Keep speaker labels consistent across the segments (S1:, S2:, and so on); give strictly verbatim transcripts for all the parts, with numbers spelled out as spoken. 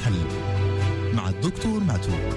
S1: الحل مع الدكتور معتوق.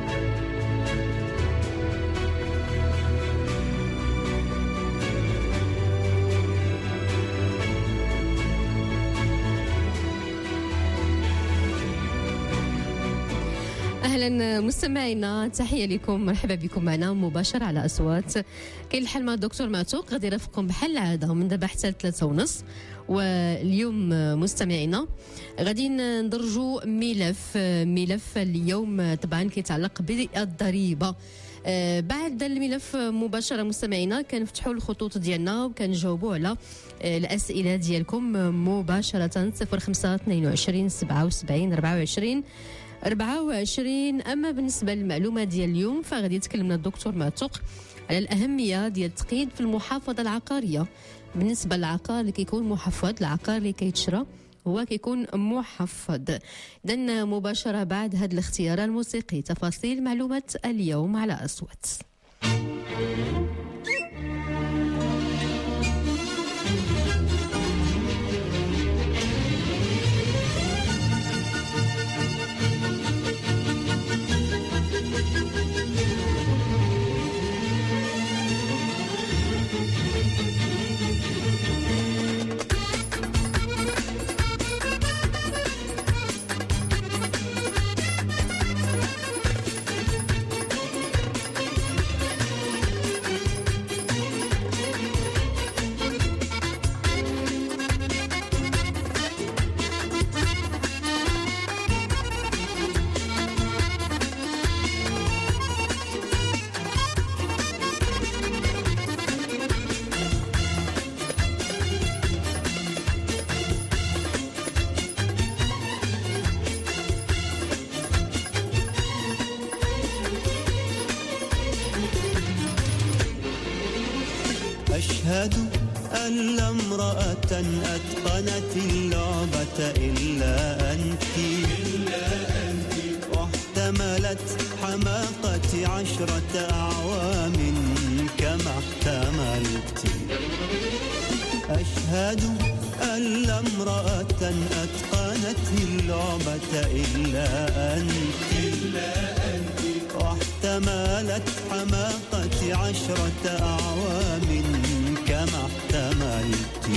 S2: أهلا مستمعينا، تحية لكم، مرحبا بكم معنا مباشر على أصوات كاين الحل مع الدكتور معتوق. غادي يرافقكم بحال العادة من دابا حتى ثلاثة ونص. واليوم مستمعينا غادي ندرجوا ملف ملف اليوم طبعا كيتعلق بالضريبة. آه بعد الملف مباشرة مستمعينا كنفتحوا الخطوط ديالنا وكنجاوبوا على آه الأسئلة ديالكم مباشرة صفر خمسة اثنين وعشرين سبعة وسبعين أربعة وعشرين أربعة وعشرين. أما بالنسبة للمعلومة ديال اليوم فغادي يتكلمنا الدكتور معتوق على الأهمية ديال التقييد في المحافظة العقارية. بالنسبة للعقار اللي كيكون محفظ، العقار اللي كيتشرى هو كيكون محفظ. إذن مباشرة بعد هذا الاختيار الموسيقي تفاصيل معلومة اليوم على أصوات.
S3: أشهد أن لا امرأة أتقنت اللعبة إلا أنت، واحتملت حماقة عشرة أعوام كما احتملت. أشهد أن لا امرأة أتقنت اللعبة إلا أنت، واحتملت حماقة عشرة أعوام كما احتملت.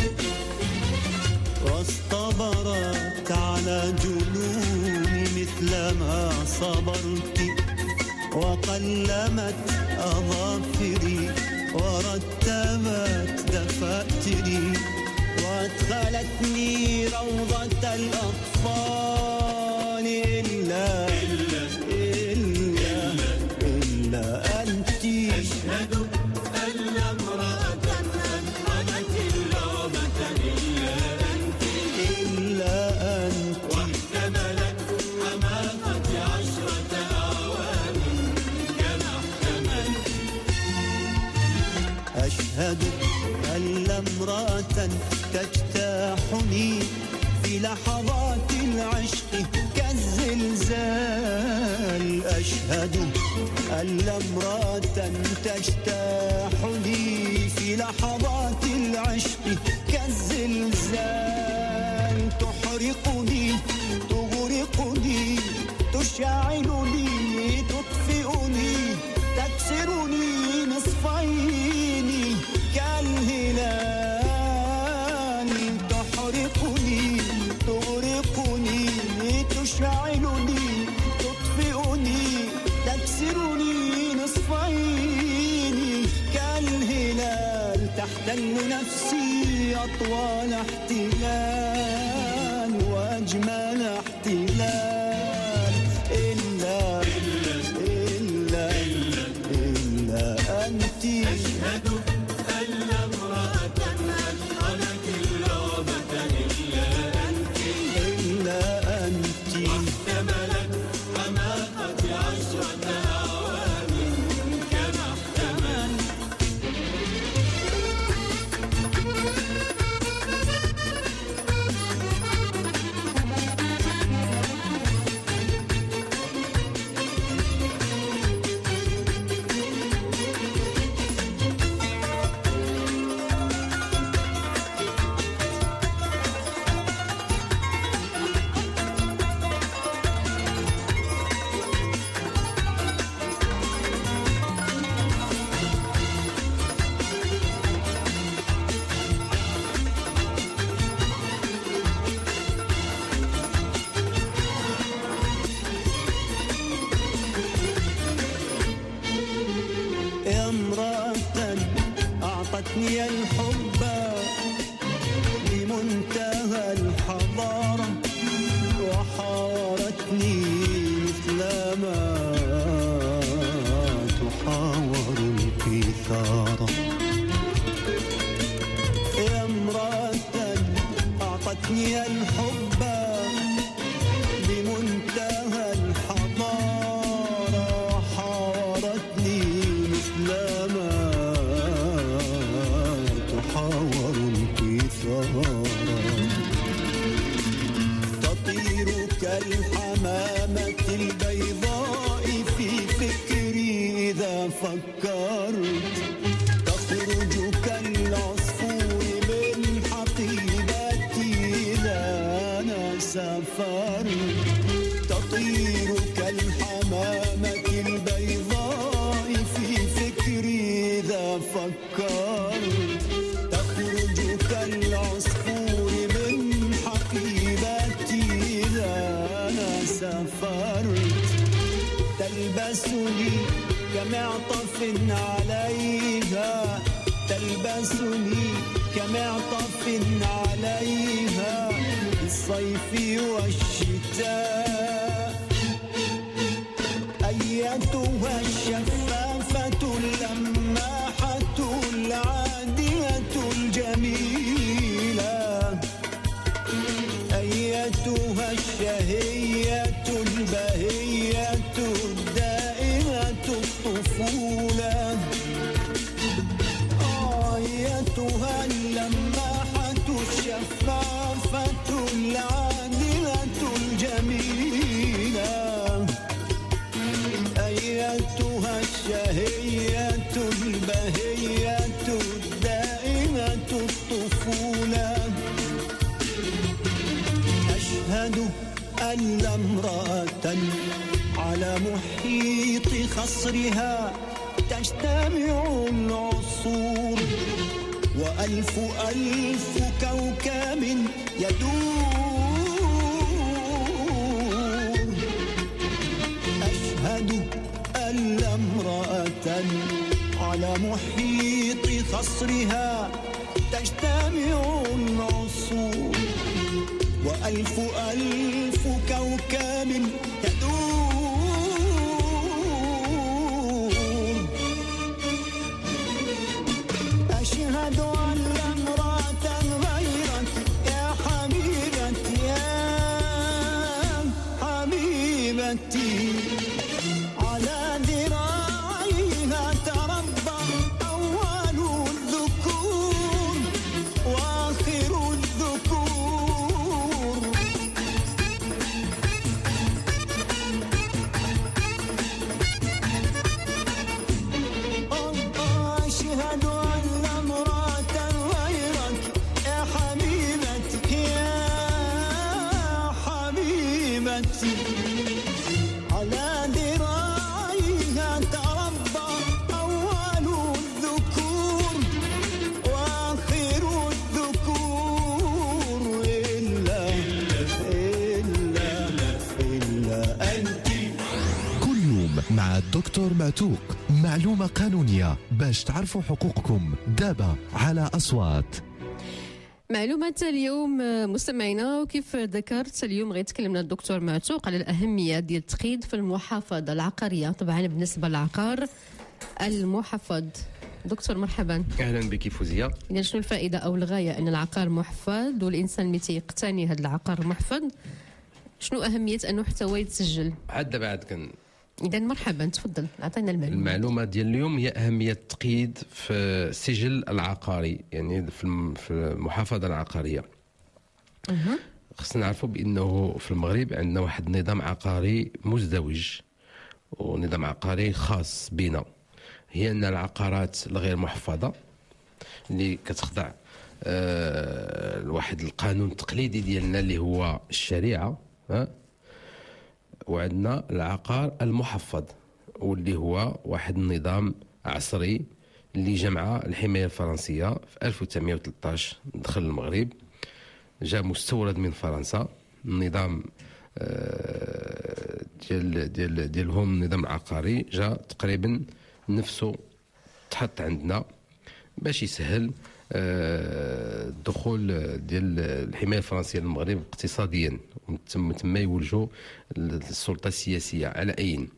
S3: واصطبرت على جنوني مثلما صبرت، وقلمت أظافري ورتبت دفاتري، وادخلتني روضة الأطفال إلا إلا إلا, إلا أنت. أشهد أن لا امرأة أتقنت اللعبة إلا أنت، إلا أنت، واحتملت حماقة عشرة أعوام كما احتملت. أشهد أن لا امرأة تجتاحني في لحظات العشق كالزلزال. أشهد أن لا امرأة تجتاحني في لحظات العشق كالزلزال. تحرقني تغرقني تشعلني تطفئني تكسرني نصفين كالهلال. تحرقني تغرقني تشعلني تطفئني تكسرني نصفين كالهلال. تحتل نفسي أطول احتلال وأجمل احتلال إلا إلا إلا, إلا, إلا أنت. أشهد أن لا امرأة أتقنت اللعبة إلا أنت، إلا أنت، واحتملت حماقة عشرة أعوام كما احتملت. يا الحبة بمنتهى الحضارة حاورتني مثل ما تحاور الكثارة تطير كالحمامة البيضاء في فكري إذا فكرت تخرج كالعصفور من حقيبتي إذا أنا سافرت تطير كالحمامة البيضاء في فكري إذا فكرت تخرج كالعصفور من حقيبتي إذا أنا سافرت تلبسني كمعطف عليها تلبسني كمعطف عليها الصيف والشتاء أيتها الشفافة اللماحة العادية الجميلة أيتها الشهية البهية الدائمة الطفولة أيتها اللماحة الشفافة العادلة الجميلة أيتها الشهية البهية الدائمة الطفولة أشهد أن امرأة على محيط خصرها تجتمع العصور وألف ألف كوكب يدور أشهد أن امرأة على محيط خصرها تجتمع العصور وألف ألف كوكب يدور أشهد أن امرأة غيرك يا حبيبتي يا حبيبتي على ذراعيها تربى أول الذكور وآخر الذكور أشهد أن امرأة غيرك يا حبيبتي يا حبيبتي على ذراعيها تربى أول الذكور وآخر الذكور إلا إلا إلا أنت.
S1: كل يوم مع الدكتور معتوق معلومة قانونية باش تعرفوا حقوقكم دابا على أصوات.
S2: معلومة اليوم مستمعينا، وكيف ذكرت اليوم غيتكلمنا الدكتور معتوق على الأهمية ديال التقييد في المحافظة العقارية، طبعا بالنسبة للعقار المحفظ. دكتور مرحبا.
S4: اهلا بك فوزيه.
S2: إذا شنو الفائدة أو الغاية أن العقار محفظ والإنسان متى يقتني هذا العقار المحفظ شنو أهمية أنه حتى هو يتسجل؟
S4: عاد بعد كان
S2: إذا مرحبا تفضل أعطينا المعلومة.
S4: المعلومة ديال اليوم هي أهمية التقييد في السجل العقاري، يعني في في المحافظة العقارية.
S2: أه.
S4: خصنا نعرفوا بأنه في المغرب عندنا واحد النظام عقاري مزدوج ونظام عقاري خاص بنا، هي أن العقارات الغير محفظة اللي كتخضع أه لواحد القانون التقليدي ديالنا اللي هو الشريعة، أه وعندنا العقار المحفظ واللي هو واحد النظام عصري اللي جمع الحماية الفرنسية في ألف وتسعمائة وثلاثة عشر دخل المغرب، جاء مستورد من فرنسا. النظام ديال ديال ديالهم النظام العقاري جاء تقريبا نفسه تحط عندنا باش يسهل الدخول ديال الحماية الفرنسية للمغرب اقتصاديا، ومن ثم يولجوا السلطة السياسية على أين.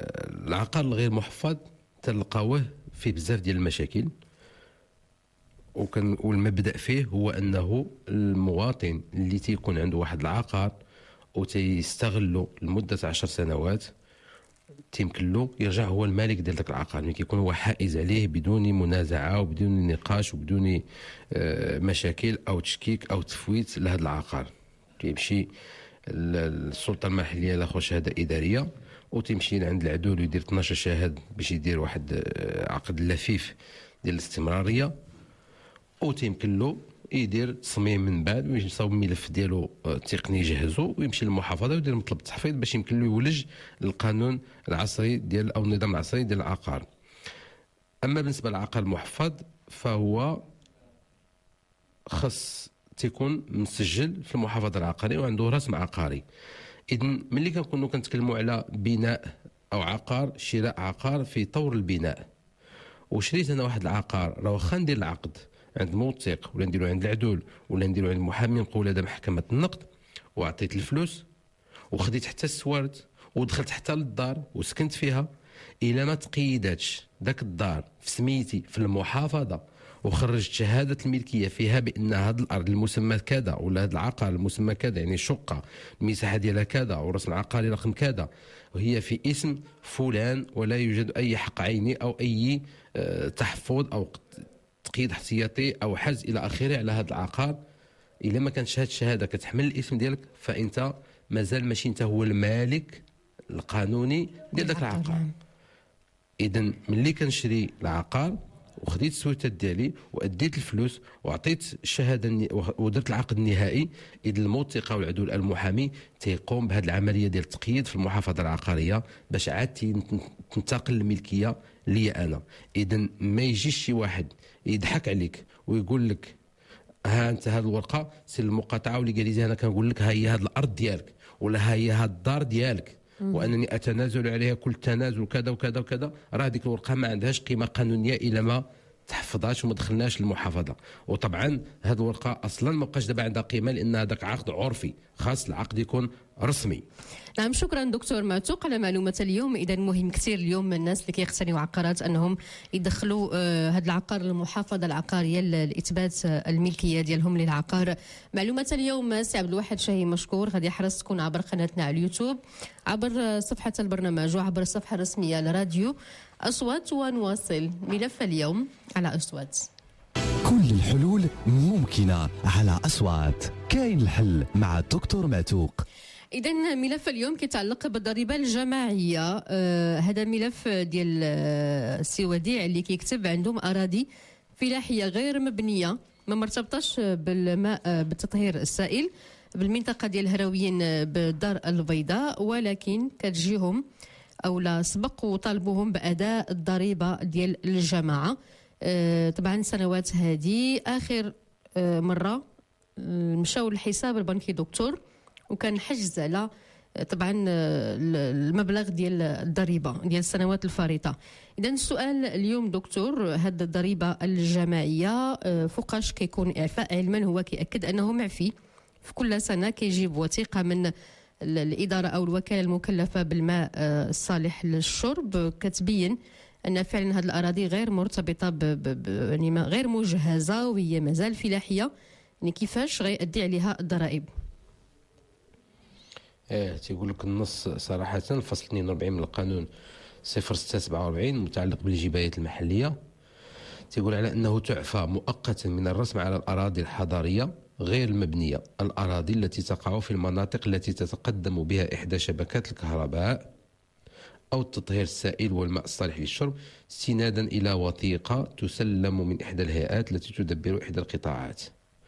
S4: العقار الغير محفظ تلقاوه في بزاف ديال المشاكل، وكان والمبدا فيه هو انه المواطن اللي تيكون عنده واحد العقار وتيستغله لمده عشر سنوات تيمكن له يرجع هو المالك ديال ذاك العقار، ملي كيكون هو حائز عليه بدون منازعه وبدون نقاش وبدون مشاكل او تشكيك او تفويت لهذا العقار. كيمشي السلطه المحليه لاخذ شهاده اداريه وتمشي عند العدول ويدير اثناش شاهد باش يدير واحد عقد لفيف ديال الاستمراريه، وتيمكن له يدير تصميم من بعد ويصاوب الملف ديالو التقني يجهزو ويمشي للمحافظه ويدير مطلب التحفيظ باش يمكن له يولج القانون العصري ديال او النظام العصري ديال العقار. اما بالنسبه للعقار المحفظ فهو خص تيكون مسجل في المحافظه العقاريه وعنده رسم عقاري. اذا ملي كنكونوا كنتكلموا على بناء او عقار، شراء عقار في طور البناء، وشريت انا واحد العقار راه واخا ندير العقد عند موثق ولا نديرو عند العدول ولا نديرو عند المحامي نقول هذا محكمه النقد وعطيت الفلوس وخديت حتى السوارد ودخلت حتى للدار وسكنت فيها، الا ما تقيداتش ذاك الدار في سميتي في المحافظه وخرجت شهاده الملكيه فيها بان هذه الارض المسمى كذا ولا هذا العقار المسمى كذا، يعني شقه المساحه ديالها كذا ورسم عقاري رقم كذا وهي في اسم فلان ولا يوجد اي حق عيني او اي تحفظ او تقييد احتياطي او حجز الى اخره على هذا العقار، الا ما كانتش هذه الشهاده كتحمل الاسم ديالك فانت مازال ماشي انت هو المالك القانوني ديال ذاك العقار. اذا ملي كنشري العقار وخديت السويتات ديالي واديت الفلوس وعطيت الشهاده ودرت العقد النهائي، اذا الموثقه والعدول المحامي تيقوم بهذه العمليه ديال التقييد في المحافظه العقاريه باش عاد تنتقل الملكيه لي انا. اذا ما يجيش شي واحد يضحك عليك ويقول لك ها انت هذه الورقه سي المقاطعه وليغاليزي، انا كنقول لك ها هي هذه الارض ديالك ولا ها هي هذه الدار ديالك وانني اتنازل عليها كل تنازل كذا وكذا وكذا، راه هذيك الورقه ما عندهاش قيمه قانونيه الا ما تحفظهاش وما دخلناش للمحافظه. وطبعا هذه الورقه اصلا ما بقاش دابا عندها قيمه لان هذاك عقد عرفي، خاص العقد يكون رسمي.
S2: نعم، شكرا دكتور معتوق على معلومه اليوم. اذا مهم كثير اليوم الناس اللي كيقتنيوا عقارات انهم يدخلوا آه هذا العقار للمحافظه العقاريه لاثبات الملكيه ديالهم للعقار. معلومه اليوم سي عبد الواحد شاهي مشكور. غادي يحرص تكون عبر قناتنا على اليوتيوب، عبر صفحه البرنامج وعبر الصفحه الرسميه لراديو أصوات، ونواصل ملف اليوم على أصوات.
S1: كل الحلول ممكنة على أصوات، كاين الحل مع الدكتور معتوق.
S2: إذا ملف اليوم كيتعلق بالضريبة الجماعية. آه هذا ملف ديال السي وديع اللي كيكتب عندهم أراضي فلاحية غير مبنية ما مرتبطاش بالماء بالتطهير السائل بالمنطقة ديال الهرويين بالدار البيضاء، ولكن كتجيهم أو لا سبق وطالبوهم بأداء الضريبة ديال الجماعة. آه طبعا السنوات هذه آخر آه مرة مشاو للحساب البنكي دكتور وكان حجز على طبعا المبلغ ديال الضريبه ديال السنوات الفارطه. اذا السؤال اليوم دكتور، هذه الضريبه الجماعيه فوقاش كيكون اعفاء؟ علما هو كيأكد انه معفي في كل سنه كيجيب وثيقه من الاداره او الوكاله المكلفه بالماء الصالح للشرب كتبين ان فعلا هذه الاراضي غير مرتبطه ب ب يعني غير مجهزه وهي مازال فلاحيه. يعني كيفاش غيأدي عليها الضرائب؟
S4: اه تيقول لك النص صراحه الفصل اثنين وأربعين من القانون صفر ستة سبعة وأربعين المتعلق بالجبايات المحليه تيقول على انه تعفى مؤقتا من الرسم على الاراضي الحضريه غير المبنيه الاراضي التي تقع في المناطق التي تتقدم بها احدى شبكات الكهرباء او التطهير السائل والماء الصالح للشرب استنادا الى وثيقه تسلم من احدى الهيئات التي تدبر احدى القطاعات.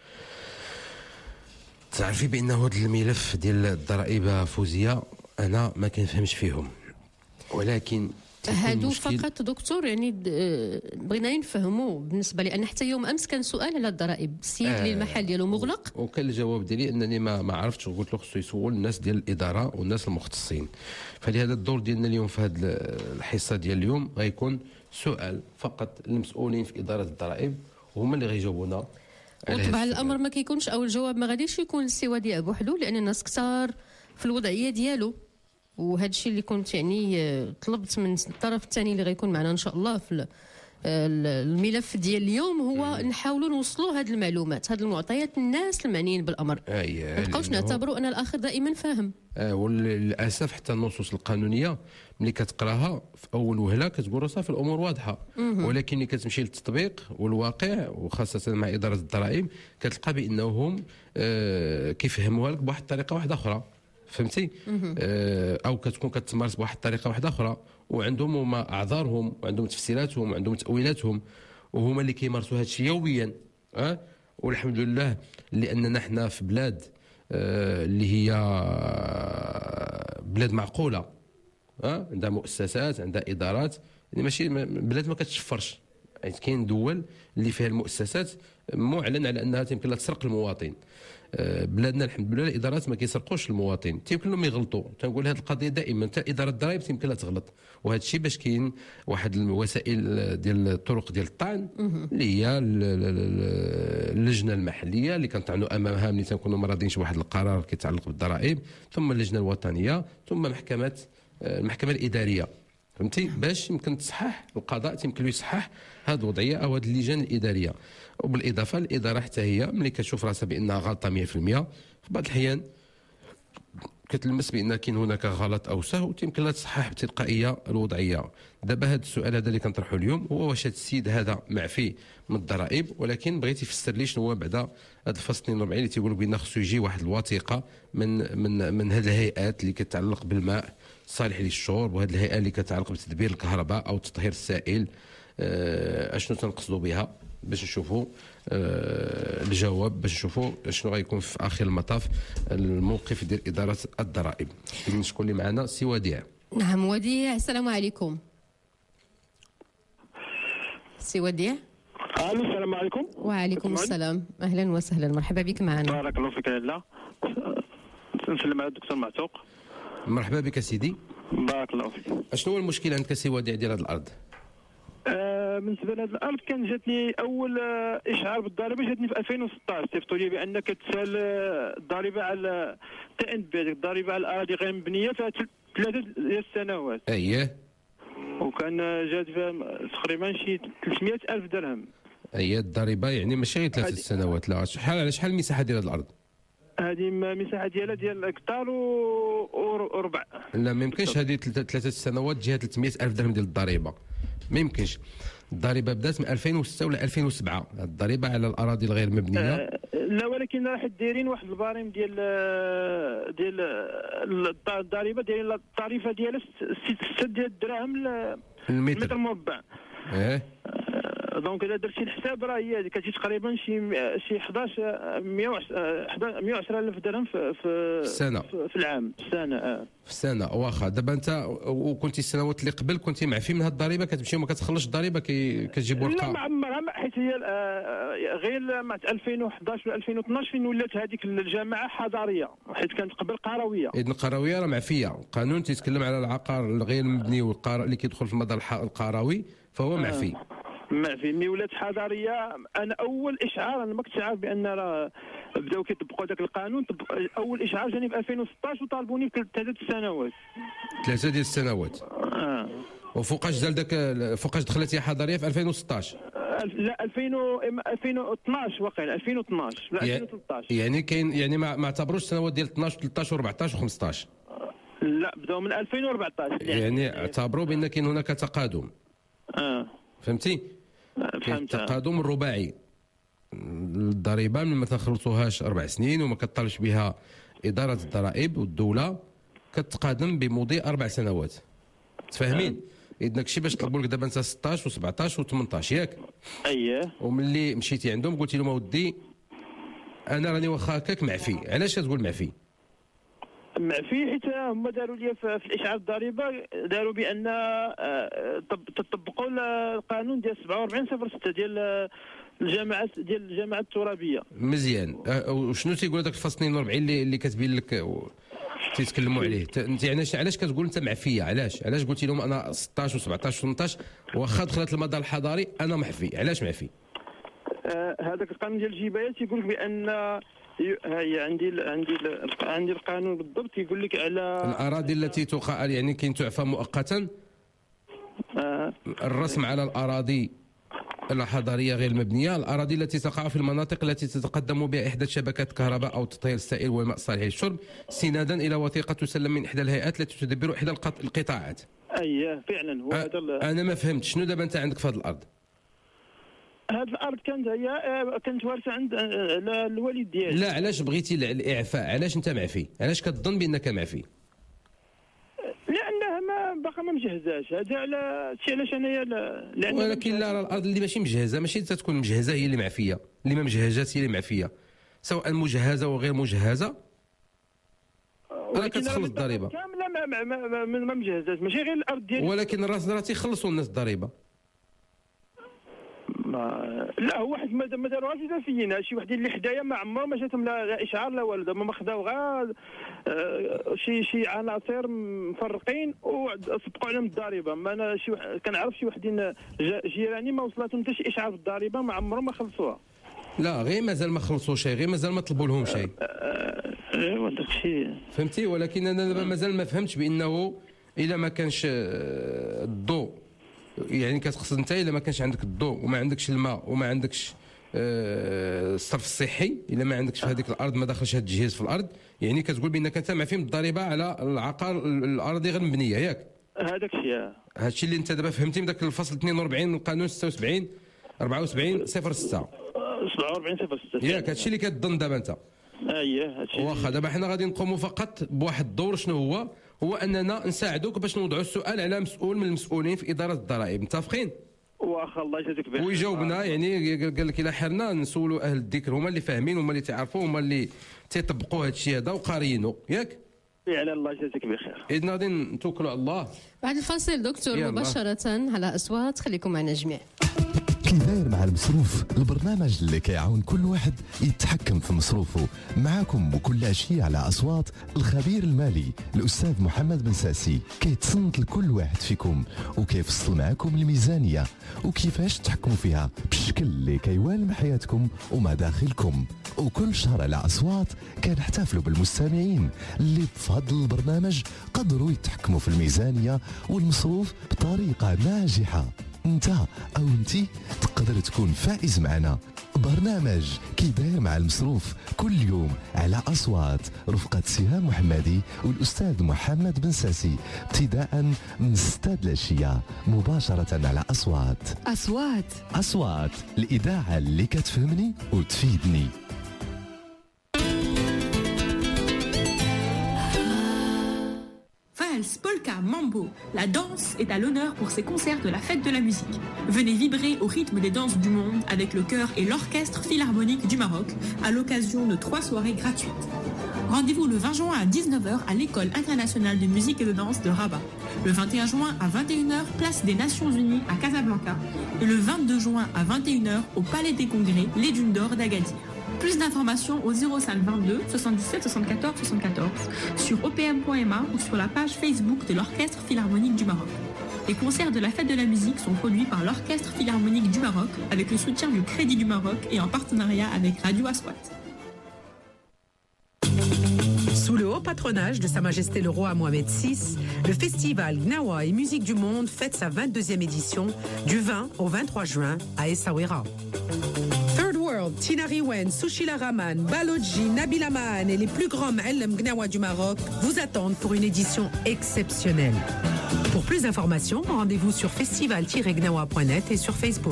S4: تعرفي بانه هذا الملف ديال الضرائب فوزيه انا ما كنفهمش فيهم، ولكن
S2: هادو فقط دكتور يعني بغينا نفهموا بالنسبه لان حتى يوم امس كان سؤال على الضرائب السيد آه اللي المحل ديالو مغلق
S4: وكان الجواب ديالي انني ما ما عرفتش، قلت له خصو يسول الناس ديال الاداره والناس المختصين. فلهذا الدور ديالنا اليوم في هذه الحصه ديال اليوم غيكون سؤال فقط للمسؤولين في اداره الضرائب وهما اللي غيجاوبونا.
S2: وطبعا الامر ما كيكونش او الجواب ما غاديش يكون السي ديال بوحدو لان الناس كثار في الوضعيه ديالو، وهذا الشيء اللي كنت يعني طلبت من الطرف الثاني اللي غيكون معنا ان شاء الله في الملف ديال اليوم هو نحاولوا نوصلوا هذه المعلومات، هذه المعطيات للناس المعنيين بالامر، ما نبقاوش نعتبروا ان الاخر دائما فاهم.
S4: آه وللاسف حتى النصوص القانونيه ملي كتقراها في اول وهله كتقول صافي الامور واضحه، ولكن ملي كتمشي للتطبيق والواقع وخاصه مع اداره الضرائب كتلقى بانهم آه كيفهموها لك بواحد الطريقه واحده اخرى، فهمتي؟ آه او كتكون كتمارس بواحد الطريقه واحده اخرى، وعندهم هما اعذارهم وعندهم تفسيراتهم وعندهم تاويلاتهم، وهما اللي كيمارسوا هذا الشيء يوميا. أه؟ والحمد لله لاننا حنا في بلاد أه اللي هي بلاد معقوله، أه؟ عندها مؤسسات، عندها ادارات، يعني ماشي بلاد ما كتشفرش. يعني كاين دول اللي فيها المؤسسات معلن على انها يمكن لا تسرق المواطن. بلادنا الحمد لله الادارات ما كيسرقوش المواطن، تيمكن لهم يغلطوا. تنقول هذه القضيه دائما حتى اداره الضرائب يمكن لها تغلط، وهذا الشيء باش كاين واحد الوسائل ديال الطرق ديال الطعن اللي هي اللجنه المحليه اللي كنطعنوا امامها ملي تنكونوا ما راضيينش بواحد القرار كيتعلق بالضرائب، ثم اللجنه الوطنيه، ثم محكمه المحكمه الاداريه، فهمتي؟ باش يمكن تصحح القضاء يمكن له يصحح هذه الوضعيه او هذه اللجان الاداريه. وبالاضافه الاداره حتى هي ملي كتشوف راسها بانها غلطه مية بالمية في بعض الاحيان كتلمس بان كاين هناك غلط او سهو يمكن لا تصحح بتلقائيه الوضعيه. دابا هذا السؤال هذا اللي كنطرحه اليوم هو واش هذا السيد هذا معفي من الضرائب، ولكن بغيتي تفسر لي شنو هو بعدا هذا الفصل اثنين وأربعين اللي تيقول بان خصو يجي واحد الوثيقه من من من هذه الهيئات اللي كتعلق بالماء صالح للشرب، وهذه الهيئه اللي كتعلق بتدبير الكهرباء او تطهير السائل. أه اشنو تنقصدوا بها باش نشوفوا أه الجواب، باش نشوفوا شنو غيكون في اخر المطاف الموقف ديال اداره الضرائب. نشكر اللي معنا سي وديع.
S2: نعم وديع، السلام عليكم. سي وديع.
S5: الو السلام عليكم.
S2: وعليكم السلام، اهلا وسهلا، مرحبا بك معنا.
S5: بارك الله فيك يا لا. نسلم على الدكتور معتوق.
S4: مرحبا بك سيدي.
S5: بارك الله فيك.
S4: اشنو هو المشكل عندك سي وديع ديال هذه الارض؟
S5: آه بالنسبه لهذه الارض كان جاتني اول آه اشعار بالضريبه جاتني في ألفين وستطاش، صيفطوا لي بان كتسال آه الضريبه على تي ان بي، الضريبه على الاراضي غير مبنيه فيها ثلاثه ديال السنوات.
S4: اييه.
S5: وكان جات فيها تقريبا شي ثلاثمائة ألف درهم.
S4: اييه الضريبه يعني ماشي غير ثلاث سنوات، لا شحال على شحال المساحه ديال هذه الارض؟
S5: هذه المساحه ديالها ديال هكتار وربع.
S4: لا ما يمكنش هذه ثلاثه سنوات تجيها ثلاثمائة ألف درهم ديال الضريبه، ما يمكنش. الضريبه بدات من ألفين وستة ولا ألفين وسبعة، الضريبه على الاراضي الغير مبنيه.
S5: أه لا ولكن راح دايرين واحد البريم ديال ديال الضريبه ديال الطريفه ديالها ستة ديال الدراهم المتر مربع.
S4: ايه
S5: دونك الا درتي الحساب راه هي كتجي تقريبا شي شي حداش مية وعشرة ألف درهم في في
S4: السنه،
S5: في العام، في السنه. اه
S4: في السنه. واخا دابا انت وكنتي السنوات اللي قبل كنتي معفي من هذه الضريبه، كتمشي وما كتخلصش الضريبه كتجيب ورقه؟
S5: لا ما عمرها، حيت هي غير مع ألفين وحداش ولا ألفين واثناش فين ولات هذيك الجامعه حضاريه، حيت كانت قبل قرويه.
S4: اذن القرويه راه معفيه، القانون تيتكلم على العقار الغير مبني والقار اللي كيدخل في المدار القروي فهو معفي.
S5: آه. معفي. ملي ولات حضاريه انا اول اشعار، انا ما كنتش عارف بان راه بداو كيطبقوا ذاك القانون. اول اشعار جاني في ألفين وستطاش وطالبوني بثلاث سنوات.
S4: ثلاثه ديال السنوات.
S5: اه
S4: وفوقاش زال داك فوقاش دخلتي حضاريه في ألفين وستطاش؟
S5: لا ألفين ألفين واثناش واقيلا ألفين واثناش لا ألفين وثلاثطاش.
S4: يعني كاين يعني ما, ما اعتبروش سنوات ديال اثناش و13 و14 و15؟
S5: لا بداو من ألفين وأربعطاش.
S4: يعني, يعني اعتبروا بان كاين هناك تقادم.
S5: اه
S4: فهمتي؟
S5: فهمت.
S4: التقادم الرباعي. الضريبه ما تخلصوهاش اربع سنين وما كطالبش بها اداره الضرائب والدوله، كتقادم بمضي اربع سنوات. تفاهمين؟ اذا داكشي باش طلبوا لك دابا انت ستطاش و17 و18 ياك؟
S5: اييه.
S4: وملي مشيتي عندهم قلتي لهم اودي انا راني واخا هكاك معفي، علاش كتقول معفي؟
S5: معفي حيت هما داروا لي في الاشعار الضريبه داروا بان تطبقوا القانون ديال سبعة وأربعين صفر ستة ديال الجامعات ديال الجامعات الترابيه.
S4: مزيان. وشنو تيقول هذاك الفصل اثنين وأربعين اللي اللي كتبين لك تيتكلموا عليه؟ انت علاش علاش كتقول انت معفيه؟ علاش علاش قلتي لهم انا ستطاش و17 و18 واخا دخلت المدار الحضاري انا محفي؟ علاش معفي؟
S5: هذاك القانون ديال الجبايات تيقول لك بان هي عندي عندي عندي القانون بالضبط يقول لك على
S4: الاراضي التي تقع يعني كاين تعفى مؤقتا.
S5: آه.
S4: الرسم على الاراضي الحضرية غير المبنية الأراضي التي تقع في المناطق التي تتقدم بها إحداث شبكات كهرباء أو تطهير السائل والماء الصالح للشرب استنادا إلى وثيقة تسلم من إحدى الهيئات التي تدبر إحدى القط- القطاعات.
S5: اييه فعلا هو هذا ال-
S4: أنا ما فهمت شنو دابا أنت عندك في هذه الأرض؟
S5: هذه الارض كانت هي آه، كانت وارثه عند آه، آه، الوالد ديالي.
S4: لا علاش بغيتي الع- الإعفاء؟ علاش أنت معفي؟ علاش كتظن بأنك معفي؟
S5: لانها ما باقا ما مجهزاش هذا على شي علاش انايا لا- لان
S4: ولكن لا راه الأرض اللي ماشي مجهزة ماشي تتكون مجهزة هي اللي معفية، اللي ما مجهزات هي اللي معفية، سواء مجهزة وغير مجهزة راه كتخلص الضريبة.
S5: كامله ما ما ما, ما, ما مجهزاش ماشي غير الارض ديالي.
S4: ولكن الراس راه تيخلصوا الناس الضريبة.
S5: ما لا هو واحد ما ما داروهاش اساسيين شي وحدين اللي حدايا ما عمرهم ما جاتهم لا لا اشعار لا والو ما خداو غير آه، شي شي عناصر مفرقين وسبقوا عليهم الضريبه. ما انا شي وح- كنعرف شي وحدين جا- جيراني ما وصلتهم حتى شي اشعار بالضريبه ما عمرهم ما خلصوها.
S4: لا غير مازال ما خلصوا شيء، غير مازال ما طلبوا لهم شيء،
S5: ايوا داك الشيء
S4: فهمتي؟ ولكن انا دابا مازال ما فهمتش بانه الا ما كانش آه، الضوء، يعني كتقصد انت الا ما كانش عندك الضوء وما عندكش الماء وما عندكش آه، الصرف الصحي، الا ما عندكش في هذيك الارض ما داخلش هذا التجهيز في الارض، يعني كتقول بانك انت معفي من الضريبه على العقار الاراضي غير مبنيه، ياك؟
S5: هذاك الشيء.
S4: هادشي اللي انت دابا فهمتي من ذاك الفصل اثنين وأربعين من القانون ستة وسبعين أربعة وسبعين صفر ستة،
S5: سبعة وأربعين صفر ستة
S4: ياك؟ هادشي اللي كتظن دابا انت.
S5: اييه هادشي.
S4: واخا دابا حنا غادي نقوموا فقط بواحد الدور، شنو هو؟ هو اننا نساعدوك باش نوضعوا السؤال على مسؤول من المسؤولين في اداره الضرائب، متفقين؟
S5: واخا الله يجازيك بخير.
S4: ويجاوبنا، يعني قال لك الا حرنا نسولوا اهل الذكر، هما اللي فاهمين، هما اللي تعرفوا، هما اللي تيطبقوا هذا الشيء هذا وقاريينه، ياك؟
S5: فعلا الله يجازيك بخير.
S4: اذا غادي نتوكلوا على الله.
S2: بعد الفاصل دكتور
S4: يلا.
S2: مباشرة على أصوات، خليكم معنا جميع.
S1: كي داير مع المصروف، البرنامج اللي كيعاون كل واحد يتحكم في مصروفه. معاكم وكل عشية على أصوات الخبير المالي الأستاذ محمد بن ساسي، كيتصنت لكل واحد فيكم وكيفصل معاكم الميزانية وكيفاش تحكموا فيها بشكل اللي كيوالم حياتكم ومداخلكم. وكل شهر على أصوات كنحتفلوا بالمستمعين اللي بفضل البرنامج قدروا يتحكموا في الميزانية والمصروف بطريقة ناجحة. انت او انتي تقدر تكون فائز معنا. برنامج كي داير مع المصروف كل يوم على أصوات، رفقة سهام محمدي والأستاذ محمد بن ساسي، ابتداء من ستة العشية مباشرة على أصوات.
S6: أصوات
S1: أصوات، الإذاعة اللي كتفهمني وتفيدني.
S6: Vals, polka, mambo, la danse est à l'honneur pour ces concerts de la fête de la musique. Venez vibrer au rythme des danses du monde avec le chœur et l'orchestre philharmonique du Maroc à l'occasion de trois soirées gratuites. Rendez-vous le vingt juin à dix-neuf heures à l'École internationale de musique et de danse de Rabat. Le vingt et un juin à vingt et une heures, place des Nations Unies à Casablanca. Et le vingt-deux juin à vingt et une heures au Palais des Congrès, les Dunes d'Or d'Agadir. Plus d'informations au zéro cinq vingt-deux soixante-dix-sept soixante-quatorze soixante-quatorze sur o p m point m a ou sur la page Facebook de l'Orchestre Philharmonique du Maroc. Les concerts de la Fête de la musique sont produits par l'Orchestre Philharmonique du Maroc avec le soutien du Crédit du Maroc et en partenariat avec Radio Aswat.
S7: Sous le haut patronage de Sa Majesté le Roi Mohamed six, le festival Gnawa et Musique du Monde fête sa vingt-deuxième édition du vingt au vingt-trois juin à Essaouira. Third World, Tinari Wen, Sushila Rahman, Baloji, Nabila Mahan et les plus grands M'Alem Gnawa du Maroc vous attendent pour une édition exceptionnelle. Pour plus d'informations, rendez-vous sur festival tiret gnawa point net et sur Facebook.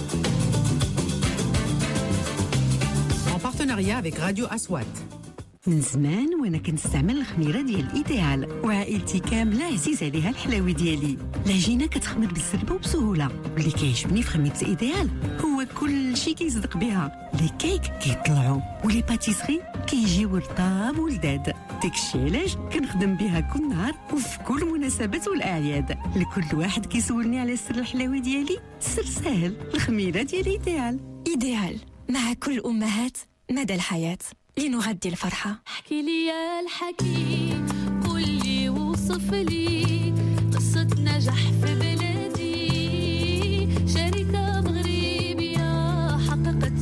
S7: En partenariat avec Radio Aswat.
S8: من زمان وانا كنستعمل الخميره ديال الايديال وعائلتي كامله عزيز عليها الحلاوي ديالي. العجينه كتخمر بالزربه وبسهوله، واللي كيعجبني في خميره الايديال هو كل شيء كيصدق بها. لي كيك كيطلعوا ولي باتيسري كيجيو رطاب ولذاذ. داكشي علاش كنخدم بها كل نهار وفي كل المناسبات والاعياد. لكل واحد كيسولني على سر الحلاوه ديالي، السر سهل، الخميره ديال ايديال.
S9: ايديال مع كل امهات مدى الحياه لنغذي الفرحة.
S10: احكي لي يا الحكيم، قول لي وصف لي قصة نجاح في بلادي، شركة مغربية حققت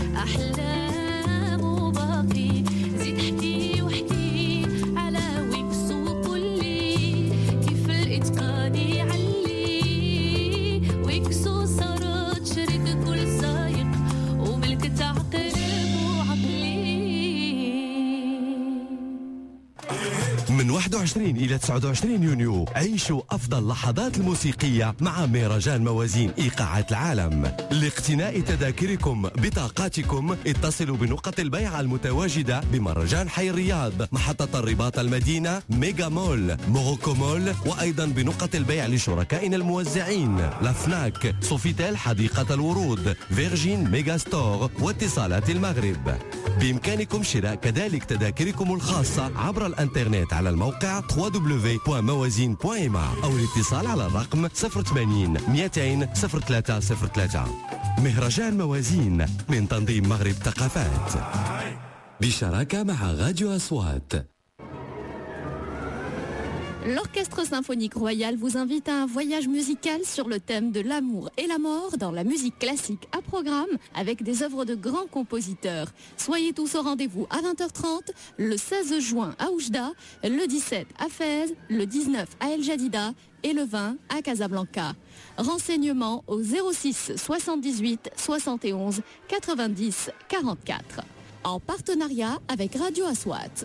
S10: أحلام وباقي. زيد احكي واحكي على ويكس وقولي كيف الإتقان يعلي. ويكس صارت شركة
S1: من واحد وعشرين إلى تسعة وعشرين يونيو عيشوا أفضل اللحظات الموسيقية مع مهرجان موازين إيقاعات العالم. لاقتناء تذاكركم بطاقاتكم اتصلوا بنقط البيع المتواجدة بمهرجان حي الرياض، محطة الرباط المدينة، ميجا مول، موروكو مول، وأيضا بنقط البيع لشركائنا الموزعين لافناك، صوفيتيل، حديقة الورود، فيرجين، ميجا ستور، واتصالات المغرب. بإمكانكم شراء كذلك تذاكركم الخاصة عبر الانترنت على الموقع دبليو دبليو دبليو دوت موازين دوت ام أو الاتصال على الرقم صفر ثمانين مئتين صفر ثلاثة صفر ثلاثة. مهرجان موازين من تنظيم مغرب ثقافات بشراكة مع راديو أصوات.
S11: L'Orchestre symphonique royal vous invite à un voyage musical sur le thème de l'amour et la mort dans la musique classique à programme avec des œuvres de grands compositeurs. Soyez tous au rendez-vous à vingt heures trente, le seize juin à Oujda, le dix-sept à Fès, le dix-neuf à El Jadida et le vingt à Casablanca. Renseignements au zéro six soixante-dix-huit soixante et onze quatre-vingt-dix quarante-quatre. En partenariat avec Radio Aswat.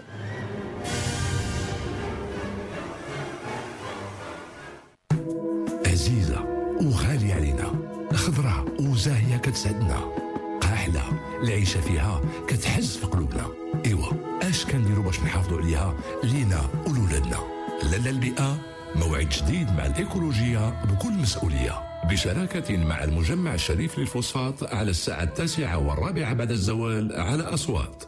S12: عزيزة وغالية علينا، خضرة وزاهية كتسعدنا، قاحلة العيشة فيها كتحز في قلوبنا. إيوا اش كنديروا باش نحافظوا عليها لينا ولولادنا؟ لالا البيئة موعد جديد مع الإيكولوجية بكل مسؤولية، بشراكة مع المجمع الشريف للفوسفات على الساعة التاسعة والرابعة بعد الزوال على أصوات.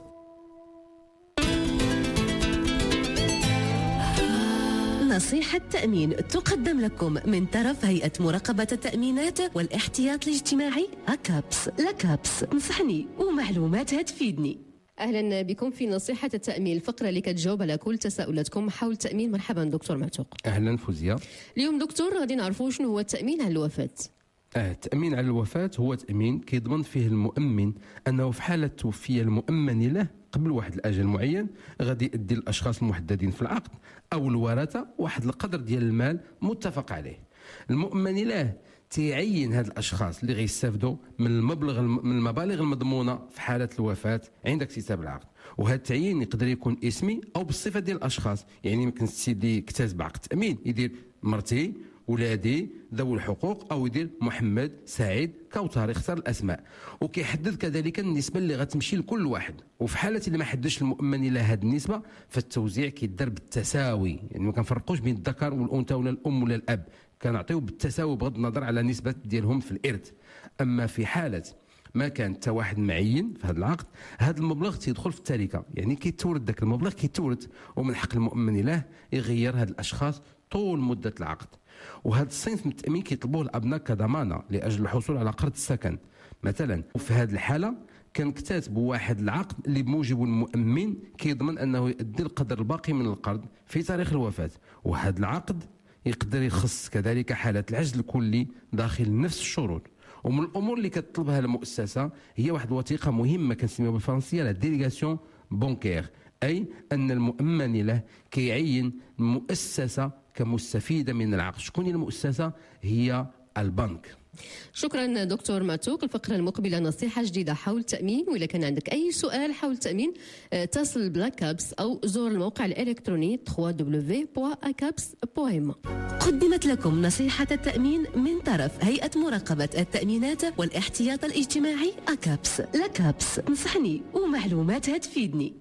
S13: نصيحة تأمين تقدم لكم من طرف هيئة مراقبة التأمينات والاحتياط الاجتماعي أكابس. لكابس نصحني ومعلوماتها تفيدني.
S2: اهلا بكم في نصيحه التامين، الفقره اللي كتجاوب على كل تساؤلاتكم حول التامين. مرحبا دكتور معتوق.
S4: اهلا فوزيه.
S2: اليوم دكتور غادي نعرفوا شنو هو التامين على الوفاه.
S4: آه التامين على الوفاه هو تامين كيضمن فيه المؤمن انه في حاله توفي المؤمن له قبل واحد الاجل معين غادي يؤدي الاشخاص المحددين في العقد او الورثه واحد القدر ديال المال متفق عليه. المؤمن له تيعين هاد الاشخاص اللي غيستافدوا من المبلغ من المبالغ المضمونه في حاله الوفاه عند اكتساب العقد، وهذا التعيين يقدر يكون اسمي او بالصفه ديال الاشخاص. يعني يمكن السيد يكتسب عقد تامين يدير مرتي ولادي ذوي الحقوق، او يدير محمد سعيد كوثر، يختار الاسماء وكيحدد كذلك النسبه اللي غتمشي لكل واحد. وفي حاله اللي ما حددش المؤمن الى هذه النسبه فالتوزيع كيدار بالتساوي، يعني ما كنفرقوش بين الذكر والانثى ولا الام ولا الاب، كنعطيو بالتساوي بغض النظر على نسبه ديالهم في الارث. اما في حاله ما كان حتى واحد معين في هذا العقد هذا المبلغ تيدخل في التركه، يعني كيتورث ذاك المبلغ كيتورث، ومن حق المؤمن له يغير هاد الاشخاص طول مده العقد. وهذا الصنف من التامين كيطلبوه الابناء كضمانه لاجل الحصول على قرض السكن مثلا. وفي هذه الحاله كنكتاتبوا واحد العقد اللي بموجبه المؤمن كيضمن انه يؤدي القدر الباقي من القرض في تاريخ الوفاه. وهذا العقد يقدر يخص كذلك حاله العجز الكلي داخل نفس الشروط. ومن الامور اللي كتطلبها المؤسسه هي واحد الوثيقه مهمه كنسميوها بالفرنسيه لا ديليغاسيون بونكير، اي ان المؤمن له كيعين المؤسسه كمستفيده من العقد. شكون هي المؤسسه؟ هي البنك.
S2: شكرا دكتور معتوق. الفقره المقبله نصيحه جديده حول التامين، واذا كان عندك اي سؤال حول التامين اتصل بلاكابس او زور الموقع الالكتروني دبليو دبليو دبليو دوت اكابس دوت ام.
S13: قدمت لكم نصيحة التأمين من طرف هيئة مراقبة التأمينات والاحتياط الاجتماعي أكابس. لكابس نصحني ومعلوماتها تفيدني.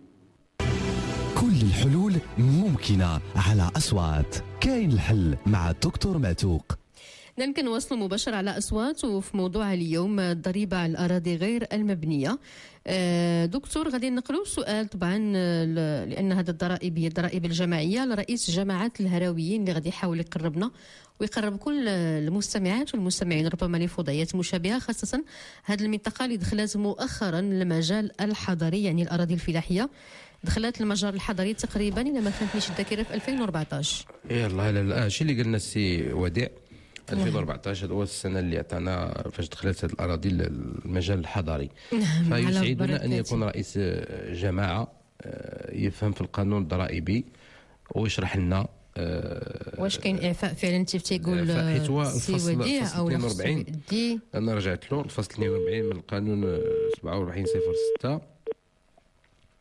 S1: كل الحلول ممكنة على أصوات. كاين الحل مع الدكتور معتوق.
S2: يمكن نواصلوا مباشرة على أصوات، وفي موضوع اليوم الضريبة على الأراضي غير المبنية. دكتور غادي نقلوا سؤال طبعا لأن هذا الضرائب هي الضرائب الجماعية لرئيس جماعة الهراويين اللي غادي يحاول يقربنا ويقرب كل المستمعات والمستمعين ربما لفضائيات مشابهة، خاصة هذه المنطقة اللي دخلت مؤخرا المجال الحضري، يعني الأراضي الفلاحية دخلت المجال الحضري تقريبا إذا ما خانتنيش الذاكرة في ألفين وأربعطاش.
S4: يلاه لا لا هادشي اللي قلنا السي وديع ألفين وأربعطاش هذا هو السنه اللي عطانا فاش دخلت هذه الاراضي المجال الحضري. فيسعدنا ان يكون رئيس جماعه يفهم في القانون الضرائبي ويشرح لنا
S2: واش كاين اعفاء فعلا انت تيقول
S4: سي وديع او اثنين وأربعين. انا رجعت له الفصل اثنين وأربعين من القانون سبعة وأربعين صفر ستة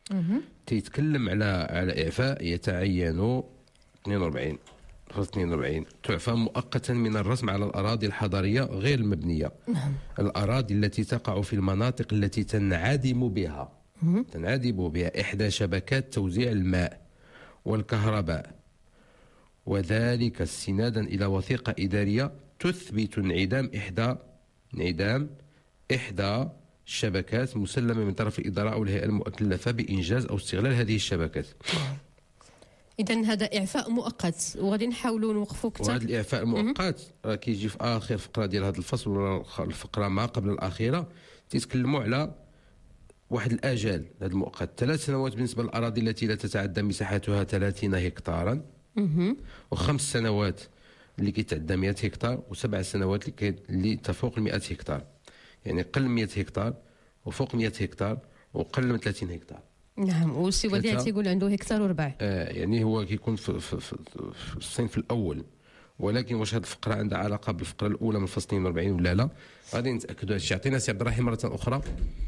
S4: تيتكلم على على إعفاء يتعين اثنين وأربعين فصل اثنين وأربعين تعفى مؤقتا من الرسم على الأراضي الحضرية غير المبنية.
S2: نعم.
S4: الأراضي التي تقع في المناطق التي تنعدم بها تنعدم بها إحدى شبكات توزيع الماء والكهرباء، وذلك استنادا إلى وثيقة إدارية تثبت انعدام إحدى انعدام إحدى الشبكات مسلمة من طرف الإدارة أو الهيئة المكلفة بإنجاز أو استغلال هذه الشبكات.
S2: إذن هذا إعفاء مؤقت وغادي نحاولوا نوقفوا أكثر.
S4: وهذا الإعفاء المؤقت راه كيجي في آخر فقرة ديال هذا الفصل ولا الفقرة ما قبل الأخيرة، تيتكلموا على واحد الأجل. هذا المؤقت ثلاث سنوات بالنسبة للأراضي التي لا تتعدى مساحتها ثلاثين هكتارا، وخمس سنوات اللي كيتعدى مئة هكتار، وسبع سنوات اللي, كي... اللي تفوق مئة هكتار. يعني قل من مئة هكتار وفوق مئة هكتار وقل من ثلاثين هكتار.
S2: نعم. والسي وديع تيقول عنده هكتار وربع.
S4: آه يعني هو كيكون في, في, في, في الصنف الأول. ولكن واش هذه الفقرة عندها علاقة بالفقرة الأولى من فصل اثنين وأربعين ولا لا؟ غادي نتأكدوا هذا الشيء. عطينا سي عبد الرحيم مرة أخرى.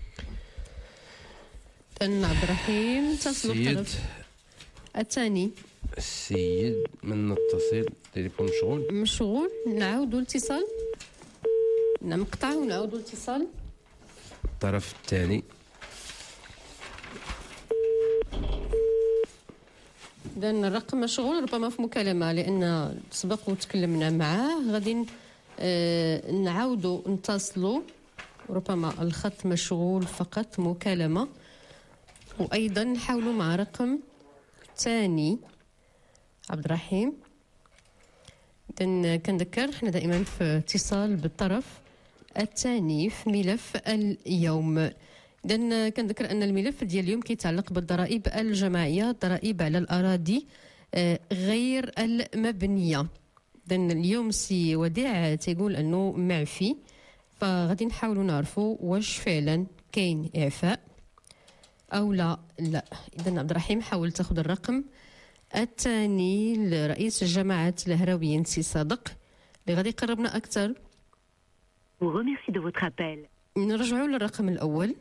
S2: عبد الرحيم تصلوا الطرف الثاني.
S4: السيد من نتصل، تليفون مشغول
S2: مشغول. نعاودوا الاتصال، نقطع ونعاودوا الاتصال.
S4: الطرف الثاني.
S2: إذا الرقم مشغول، ربما في مكالمة لأن سبق وتكلمنا معاه. غادي آه نعاودوا نتصلوا، ربما الخط مشغول فقط مكالمة. وأيضا نحاولوا مع رقم ثاني عبد الرحيم. إذن كنذكر حنا دائما في اتصال بالطرف الثاني في ملف اليوم. إذن كنذكر أن الملف ديال اليوم كيتعلق بالضرائب الجماعية، الضرائب على الأراضي غير المبنية. إذن اليوم سي وديع تيقول أنه معفي، فغادي نحاولوا نعرفوا واش فعلا كاين إعفاء أو لا. لا. إذن عبد الرحيم حاول تاخذ الرقم الثاني لرئيس جماعة الهراويين سي صادق اللي غادي يقربنا أكثر. نرجعوا للرقم الأول.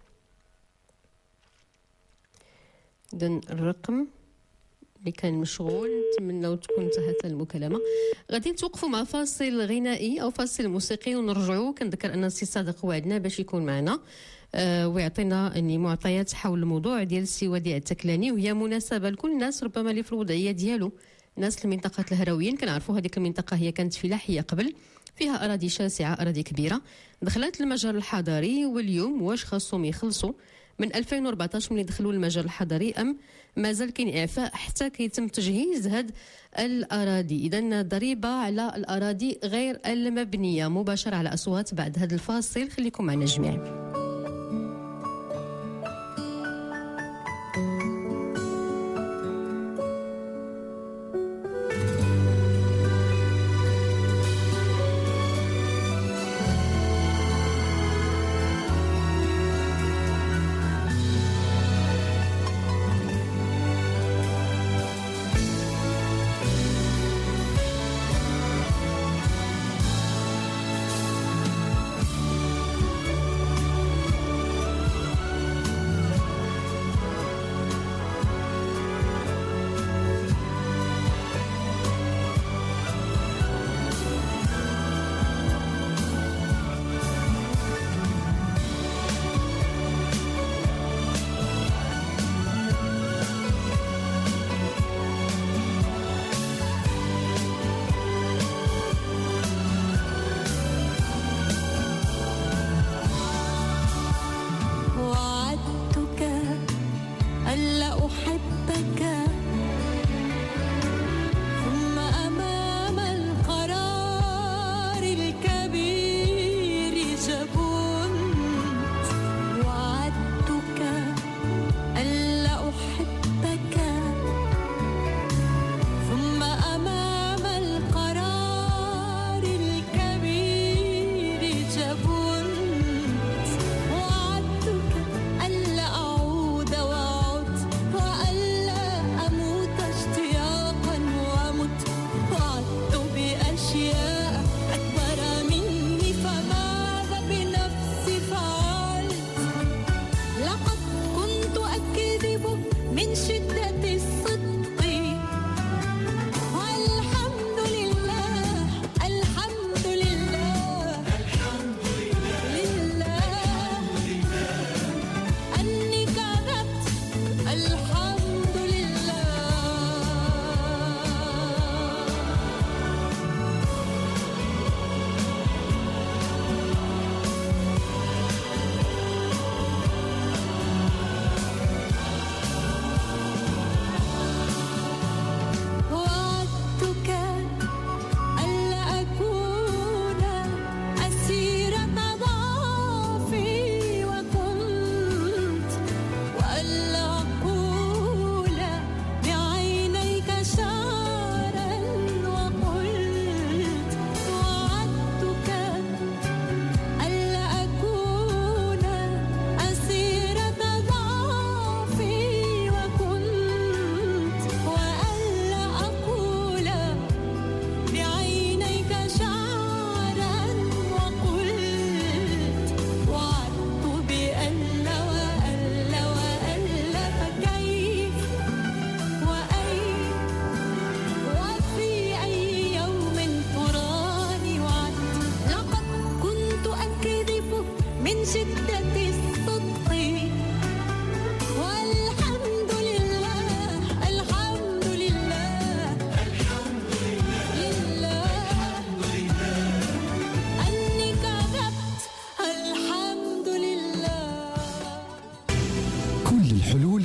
S2: إذن الرقم اللي كان مشغول، نتمنى تكون انتهت المكالمة. غادي نتوقفوا مع فاصل غنائي أو فاصل موسيقي ونرجعوا. كنذكر أن السي صادق وعدنا باش يكون معنا آه ويعطينا يعني معطيات حول الموضوع ديال السي وديع التكلاني، وهي مناسبة لكل الناس ربما اللي في الوضعية ديالو. ناس لمنطقة الهراويين كنعرفوا هذيك المنطقة هي كانت فلاحية قبل، فيها أراضي شاسعة، أراضي كبيرة، دخلت المجال الحضري. واليوم واش خاصهم يخلصوا من ألفين وأربعطاش ملي دخلوا المجال الحضري، أم مازال كاين إعفاء حتى كيتم تجهيز هاد الأراضي؟ إذن ضريبة على الأراضي غير المبنية مباشرة على أصوات بعد هذا الفاصل. خليكم معنا جميعا.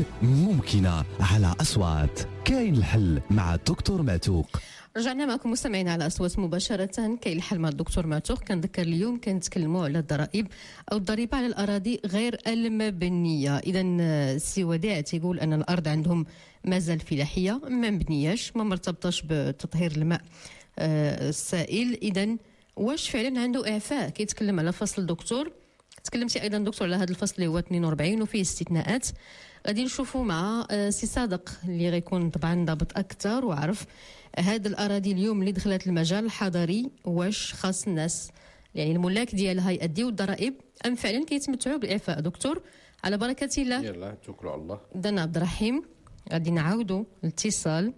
S1: الحلول ممكنة على أصوات. كاين الحل مع الدكتور معتوق.
S2: رجعنا معكم مستمعين على أصوات مباشرة. كاين الحل مع الدكتور معتوق. كنذكر اليوم كنتكلموا على الضرائب أو الضريبة على الأراضي غير المبنية. إذا السي وديع تيقول أن الأرض عندهم مازال فلاحية، ما مبنياش، ما مرتبطاش بتطهير الماء السائل. إذا واش فعلا عنده إعفاء؟ كيتكلم على فصل الدكتور. تكلمتي ايضا دكتور على هذا الفصل اللي هو اثنين وأربعين وفيه استثناءات. غادي نشوفوا مع سي صادق اللي غيكون طبعا ضابط اكثر وعرف هذه الاراضي اليوم اللي دخلت المجال الحضري واش خاص الناس يعني الملاك ديالها يأديو الضرائب ام فعلا كيتمتعوا بالاعفاء. دكتور على بركه الله.
S4: يلا توكلوا على الله.
S2: دنا عبد الرحيم غادي نعاودوا الاتصال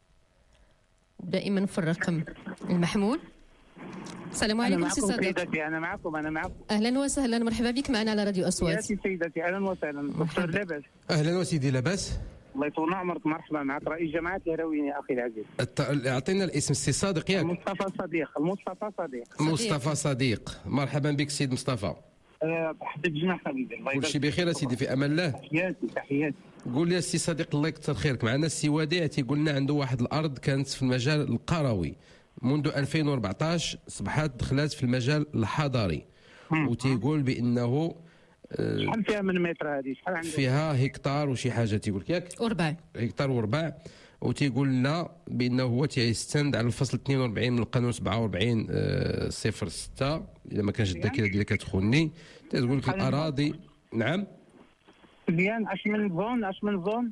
S2: دائما في الرقم المحمول. السلام عليكم سي صادق.
S14: سيدتي انا معكم انا معكم.
S2: اهلا وسهلا مرحبا بك معنا على راديو اصوات.
S14: يا سيدتي اهلا وسهلا. دكتور لاباس.
S4: اهلا وسيدي لاباس.
S14: الله يطول عمرك. مرحبا معك رئيس جماعه الهرويين يا اخي العزيز.
S4: اعطينا الاسم سي صادق ياك؟
S14: مصطفى صديق. مصطفى صديق.
S4: مصطفى صديق. مرحبا بك سيد مصطفى.
S14: تحت الجناح حبيبي. الله
S4: كل شيء بخير سيدي في امان الله.
S14: تحياتي تحياتي.
S4: قول لي السي صديق الله يكثر خيرك. معنا السي وديع تيقول لنا عنده واحد الارض كانت في المجال القروي منذ ألفين وأربعطاش صبحت دخلت في المجال الحضري وتيقول بانه
S14: شحال فيها من متر هذه؟ شحال عندها؟
S4: فيها هكتار وشي حاجه تيقول لك ياك؟
S2: وربع
S4: هكتار وربع. وتيقول لنا بانه هو تيستند على الفصل اثنين وأربعين من القانون سبعة وأربعين صفر ستة اذا ما كانش الذاكره ديالك كتخوني. تقول لك الاراضي. نعم
S14: مزيان. اش من زون اش من زون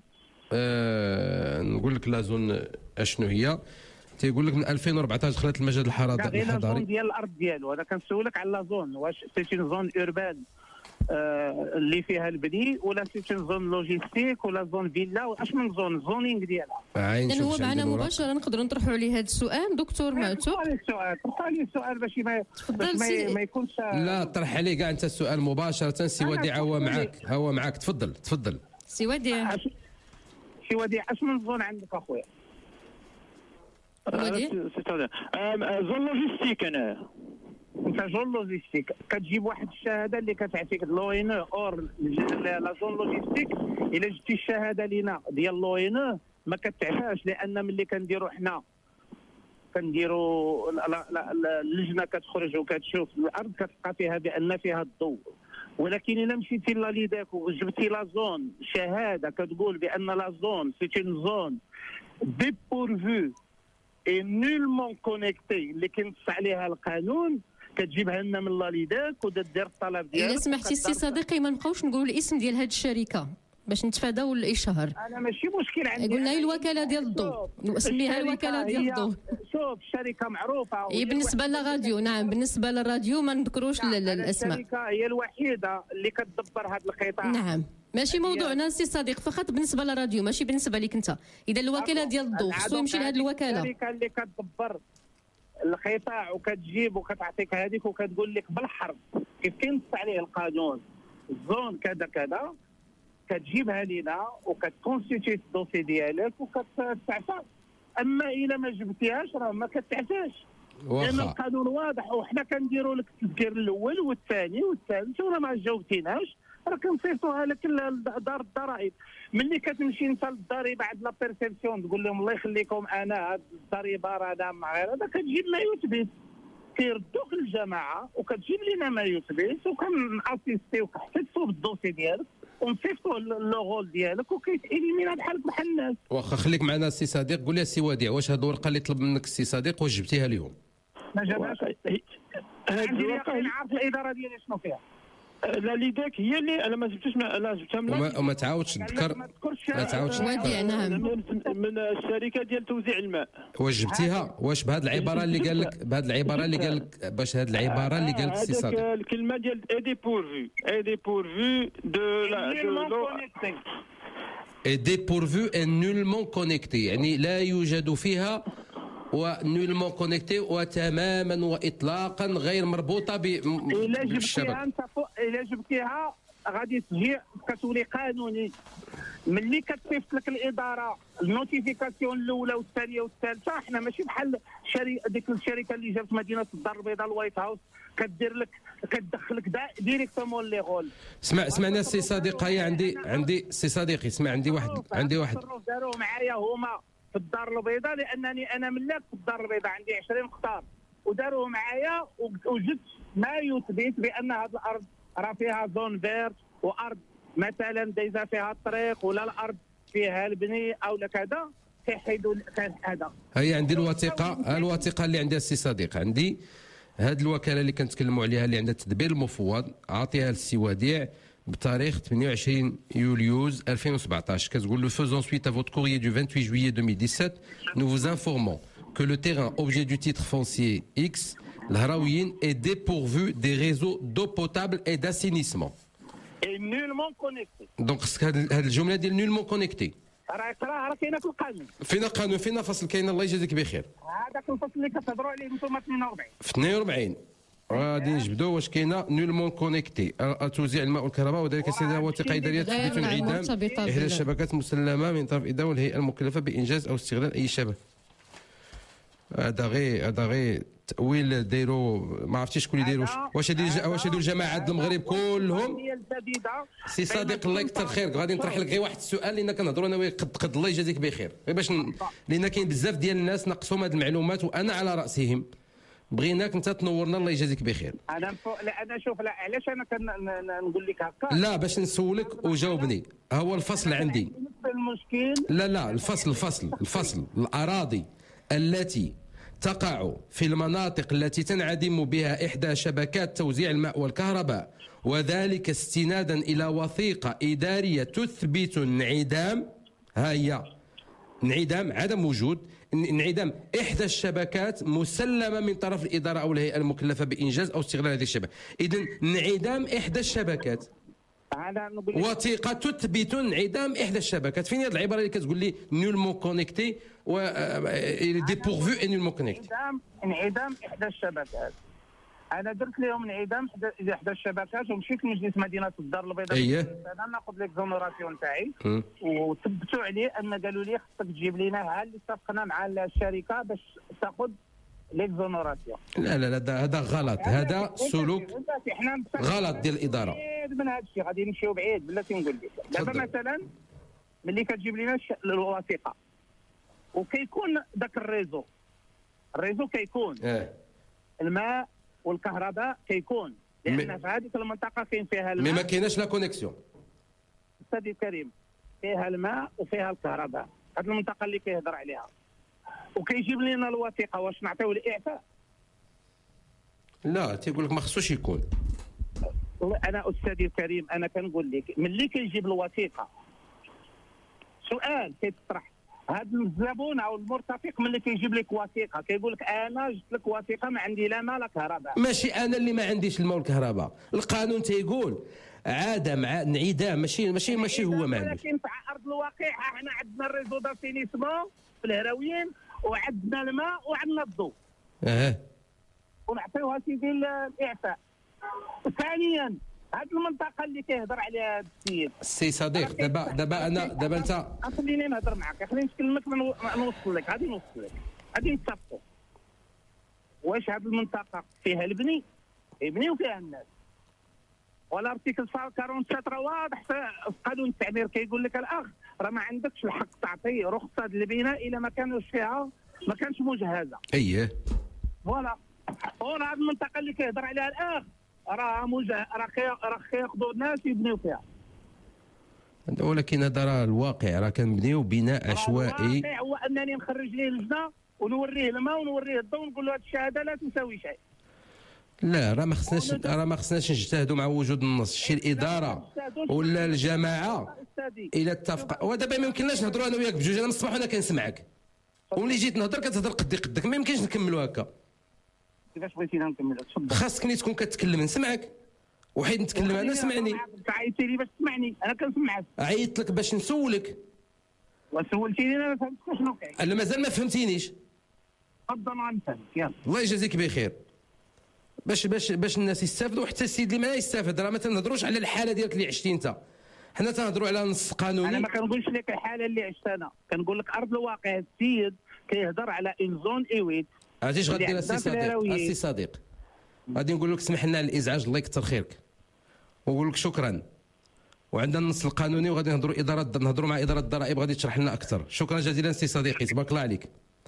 S4: أه نقول لك لا زون اشنو هي. تيقول لك من ألفين وأربعطاش دخلت المجال الحضري.
S14: غير لا زون ديال الارض ديالو. انا كنسولك على لا زون واش سيتي زون اوربان آه اللي فيها البني ولا سيتي زون لوجيستيك ولا زون فيلا واش من زون زونينغ ديالها.
S2: اذا هو معنا مباشره نقدروا نطرحوا عليه هذا السؤال دكتور معتوق.
S14: طرح لي السؤال طرح لي السؤال باش ما باش ما, ما يكونش.
S4: لا طرح عليه كاع انت السؤال مباشره. سي وديع هو معك هو معك تفضل تفضل
S2: سي وديع.
S14: سي وديع اش من زون عندك اخويا؟
S5: زون لوجيستيك. انا
S14: انت زون لوجيستيك كتجيب واحد الشهاده اللي كتعطيك لو ان اور لا زون لوجيستيك. الا جبتي الشهاده لينا ديال لو ان ما كتعفاش لان ملي كنديروا حنا كنديروا اللجنه كتخرج وكتشوف الارض كتلقى فيها بان فيها الضوء. ولكن الا مشيتي لاليداك وجبتي لا زون شهاده كتقول بان لا زون سيتي اون زون ديبورفو اي نولمون كونيكتي اللي كينص عليها القانون كتجيبها لنا من لاليداك ودير الطلب ديالك.
S2: الا سمحتي السي صديقي ما نبقاوش نقولوا الاسم ديال هذه الشركه باش نتفاداو الاشهار.
S14: انا ماشي مشكل عندي.
S2: قلنا هي الوكاله ديال الضوء نسميها الوكاله ديال الضوء.
S14: شوف الشركه معروفه
S2: هي بالنسبه للراديو. نعم بالنسبه للراديو ما نذكروش الاسماء.
S14: الشركه هي الوحيده اللي كتدبر هذا القطاع.
S2: نعم ماشي موضوعنا سي صديق فقط بالنسبه للراديو ماشي بالنسبه لك انت. اذا الوكاله ديال الضوء خصو يمشي لهذه الوكاله.
S14: الشركه اللي كتدبر القطاع وكتجيب وكتعطيك هذيك وكتقول لك بالحرف كيف كينص عليه القانون زون كذا كذا كتجيبها لينا وكتكونستيتي الدوسي ديالك وكتعفى. اما الا ما جبتيهاش راه ما كتعفاش لان القانون واضح. وحنا كنديروا لك التذكير الاول والثاني والثالث ولا ما جاوبتيناش راه كنصيفطوها لك لدار الضرائب. ملي كتمشي انت للضريبه عند لا بيرسيبسيون تقول لهم الله يخليكم انا هاد الضريبه راه انا مع غير هذا كتجيب ما يثبت كيردوك للجماعه وكتجيب لنا ما يثبت وكناسيستيو كنحتفوا بالدوسي ديالك ونصيفطوا لوغول ديالك وكيتاليمينا بحالك بحال الناس.
S4: واخا خليك معنا السي صديق. قول لي السي وديع واش هاد الورقه اللي طلب منك السي صديق واش جبتيها اليوم؟
S14: ما جابهاش. هذه الورقه نعرف الاداره ديالي شنو فيها.
S5: لا ليداك هي اللي انا ما جبتش لا جبتها من
S4: وما, وما تعاودش تذكر ما تعاودش
S2: تذكر
S5: من الشركه ديال توزيع الماء.
S4: واش جبتيها؟ واش بهذه العباره اللي قال لك بهذه العباره اللي قال لك باش هذه العباره اللي قال لك السي صادق
S5: الكلمه ديال ايدي بورفو ايدي بورفو دو لا دو
S4: اي ديبورفو ان نولمون كونيكتي يعني لا يوجد فيها ونولمون كونيكتي وتماما واطلاقا غير مربوطه بالشبكه.
S14: الا جبتيها غادي تجي كتولي قانوني. ملي كتصيفط لك الاداره النوتيفيكاسيون الاولى والثانيه والثالثه حنا ماشي بحال شركه ديك الشركه اللي جابت مدينه الدار البيضاء الوايت هاوس كدير لك كتدخلك دا ديريكتومون لي غول.
S4: اسمع اسمعني السي صديقي، هي عندي عندي سي صديقي اسمع، عندي واحد عندي واحد
S14: داروا معايا هما في الدار البيضاء، لانني انا ملاك في الدار البيضاء عندي عشرين قطار، وداروه معايا وجدت ما يثبت بان هذه الارض راه فيها زون فيرت، وارض مثلا دايزه فيها الطريق، ولا الارض فيها البني او كذا كيحيدوا هذا.
S4: هي عندي الوثيقه، الوثيقه اللي عندها السي صديق، عندي هذه الوكاله اللي كنتكلموا عليها اللي عندها التدبير المفوض، عاطيها للسي وديع بتاريخ ثمانية وعشرين يوليوز ألفين وسبعطاش، كتقول له faisant suite à votre courrier du vingt-huit juillet deux mille dix-sept, nous vous informons que le terrain objet du titre foncier X, l'Hraouiyine, est dépourvu des réseaux d'eau potable et d'assainissement.
S14: Et nullement connecté.
S4: Donc هذه الجمله ديال nullement connecté.
S14: راه راه راه كاينه في القانون.
S4: فينا قانون فينا فصل كاين الله يجازيك بخير.
S14: هذاك الفصل اللي كتهضروا عليه انتم اثنين وأربعين.
S4: في اثنين وأربعين غادي نجبدوا واش كاينه نولمون كونيكتي توزيع الماء والكهرباء، وذلك سيدنا وثيقه اداريه تثبت انعدام احدى الشبكات المسلمه من طرف اداره والهيئه المكلفه بانجاز او استغلال اي شبكه. هذا غير هذا غير تاويل دايروا ما عرفتش شكون اللي دايروا، واش هذه واش هذو الجماعات المغرب كلهم. سي صديق الله يكثر خيرك، غادي نطرح لك غير واحد السؤال لان كنهضروا انا وياك قد قد الله يجازيك بخير، غير باش ن... لان كاين بزاف ديال الناس نقصهم هذه المعلومات وانا على راسهم، بغيناك انت تنورنا الله يجازيك بخير.
S14: انا لا انا شوف لا علاش انا كنقول لك هكا،
S4: لا باش نسولك وجاوبني. هو الفصل عندي
S14: المشكل،
S4: لا لا الفصل الفصل الفصل الاراضي التي تقع في المناطق التي تنعدم بها إحدى شبكات توزيع الماء والكهرباء، وذلك استنادا إلى وثيقة إدارية تثبت انعدام، ها هي انعدام عدم وجود انعدام إحدى الشبكات مسلمة من طرف الإدارة أو الهيئة المكلفة بإنجاز أو استغلال هذه الشبكة. إذن انعدام إحدى الشبكات، وثيقة تثبت انعدام إحدى الشبكات. فين هذه العبارة اللي كتقول لي نولمون كونيكتي و ديبورفو اي نولمون كونيكتي؟
S14: انعدام انعدام إحدى الشبكات. أنا درت لهم انعدام إحدى الشبكات ومشيت لمجلس مدينة الدار البيضاء.
S4: أيه.
S14: أنا ناخذ ليكزونوراسيون تاعي وثبتوا عليه أن قالوا لي خصك تجيب لنا ها اللي اتفقنا مع الشركة باش تاخذ ليكزونوراسيون.
S4: لا لا لا هذا غلط، هذا سلوك غلط ديال الإدارة.
S14: من هذا الشيء غادي نمشيو بعيد بلاتي نقول لك. دابا مثلا ملي كتجيب لنا الوثيقة وكيكون ذاك الريزو الريزو كيكون
S4: اه.
S14: الماء والكهرباء كيكون، لان في هذيك المنطقه كاين فيها الماء
S4: مي ما كايناش لا كونيكسيون.
S14: استاذ الكريم فيها الماء وفيها الكهرباء، هذه المنطقه اللي كيهضر عليها، وكيجيب لنا الوثيقه واش نعطيو الاعفاء؟
S4: لا تيقول لك ما خصوش يكون.
S14: انا استاذي الكريم انا كنقول لك ملي كيجيب الوثيقه سؤال كيتطرح، هذا الزبون او المرتفق ملي كيجيب لك وثيقه كيقول لك انا جبت لك وثيقه ما عندي لا ماء لا كهرباء.
S4: ماشي انا اللي ما عنديش الماء والكهرباء، القانون تيقول عدم انعدام، ماشي ماشي ماشي هو ما عندوش.
S14: ولكن في ارض الواقع حنا عندنا الريزو داسينيسمون في الهراويين وعندنا الماء وعندنا الضوء.
S4: اه
S14: ونعطيوها سيدي الاعفاء. ثانيا هذه المنطقه اللي كيهضر عليها هذا السيد
S4: سي صديق، دابا دابا انا دابا انت
S14: خليني نهضر معك، خليني نكلمك نوصل لك، غادي نوصل لك غادي نتفقوا. واش هذه المنطقه فيها البني يبني وفيها الناس، ولا ارتيكل أربعة وسبعين راه واضح في قانون التعمير كيقول لك الاخ راه ما عندكش الحق تعطي رخصه للبناء الا ما كانوش فيها ما كانش مجهزه.
S4: اييه
S14: فوالا. وراه هذه المنطقه اللي كيهضر عليها الاخ راه مجه... راه راه كياخذوا الناس يبنيو فيها،
S4: ولكن هذا راه الواقع، راه كنبنيو بناء عشوائي.
S14: الواقع هو انني نخرج ليه لجنه ونوريه الماء ونوريه الضوء ونقول له هذه الشهاده لا تساوي شيء.
S4: لا راه ما خصناش راه ما خصناش نجتهدوا مع وجود النص، شي الاداره ولا الجماعه الى اتفق. ودابا ما يمكنناش نهضروا انا وياك بجوج، انا من الصباح وانا كنسمعك وملي جيت نهضر كتهضر قدي قدك، ما يمكنش نكملوا هكا.
S14: كيفاش بغيتينا نكمل؟ تفضل.
S4: خاصك ملي تكون كتكلم نسمعك، وحيد نتكلم انا سمعني.
S14: عيطتي لي باش تسمعني انا كنسمعك.
S4: عيطت لك باش نسولك
S14: وسولتيني انا ما فهمتش شنو كاين.
S4: انا مازال ما فهمتينيش.
S14: تفضل غنفهمك يلا.
S4: الله يجازيك بخير. باش باش باش الناس يستافدوا وحتى السيد اللي ما يستافد، راه ما تنهضروش على الحاله ديالك اللي عشتي انت، حنا تنهضروا على نص قانوني.
S14: انا ما كنقولش لك الحاله اللي عشت انا، كنقول لك ارض الواقع. السيد كيهضر على ان زون ايويت.
S4: عرفتي اش غدير السي صديق؟ السي صديق غادي نقول لك سمح لنا على الازعاج الله يكثر خيرك ونقول لك شكرا. وعندنا النص القانوني وغادي نهضروا اداره نهضروا مع اداره الضرائب غادي تشرح لنا اكثر. شكرا جزيلا سي صديقي تبارك الله عليك.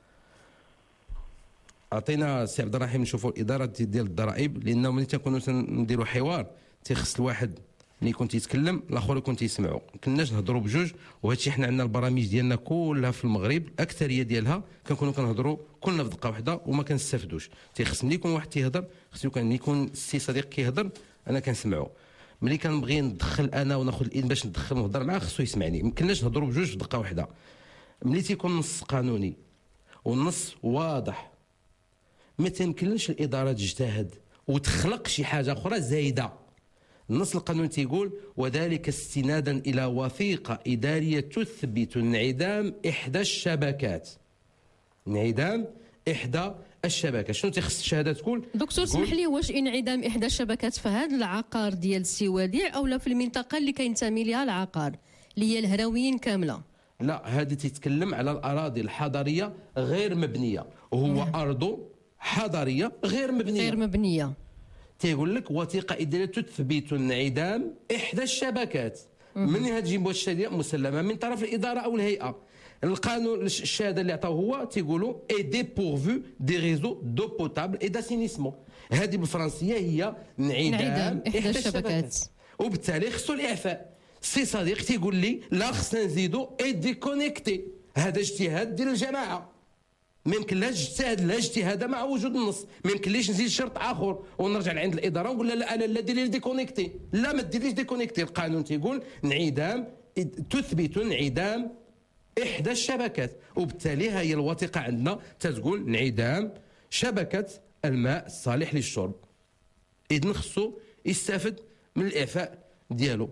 S4: عطينا سي عبد الرحيم نشوفوا الاداره ديال الضرائب لانه ملي تنكونوا نديروا حوار تيخص الواحد اللي يكون تيتكلم الاخر يكون تيسمعوا. ما كناش نهضروا بجوج وهذا الشيء حنا عندنا البرامج ديالنا كلها في المغرب الاكثريه ديالها كنكونوا كنهضروا كلنا في دقه واحده وما كنستافدوش. تيخص ملي يكون واحد تيهضر خصو كان يكون السي صديق كيهضر انا كنسمعوا. ملي كنبغي ندخل انا وناخذ الاذن باش ندخل ونهضر معاه خصو يسمعني. ما كناش نهضروا بجوج في دقه واحده. ملي تيكون نص قانوني والنص واضح ما تيمكنش الاداره تجتهد وتخلق شي حاجه اخرى زايده. النص القانوني تيقول وذلك استنادا الى وثيقه اداريه تثبت انعدام احدى الشبكات. انعدام احدى الشبكات شنو تيخص الشهاده تقول؟
S2: دكتور اسمح لي واش انعدام احدى الشبكات في هذا العقار ديال السي وديع او لا في المنطقه اللي كينتمي لها العقار اللي هي الهراويين كامله؟
S4: لا هذه تتكلم على الاراضي الحضريه غير مبنيه وهو ارضه حضريه غير مبنيه
S2: غير مبنيه.
S4: تيقول لك وثيقه اداريه تثبت انعدام احدى الشبكات. من هاد تجيب الشهاده مسلمه من طرف الاداره او الهيئه. القانون الشهاده اللي عطاوه هو تيقولوا اي ديبورفو دي ريزو دو بوتابل اي داسينيسمون. هذه بالفرنسيه هي انعدام احدى الشبكات وبالتالي خصو الاعفاء. سي صديق تيقول لي لا خصنا نزيدو اي ديكونيكتي. هذا اجتهاد ديال الجماعه ما يمكنلاش اجتهاد لا اجتهاد مع وجود النص. ما يمكنليش نزيد شرط اخر ونرجع لعند الاداره ونقول لا انا لا ديري ديكونيكتي. لا ما ديريش ديكونيكتي. القانون تيقول انعدام تثبت انعدام احدى الشبكات وبالتالي هي الوثيقه عندنا تتقول انعدام شبكه الماء الصالح للشرب. اذن خصو يستافد من الاعفاء ديالو.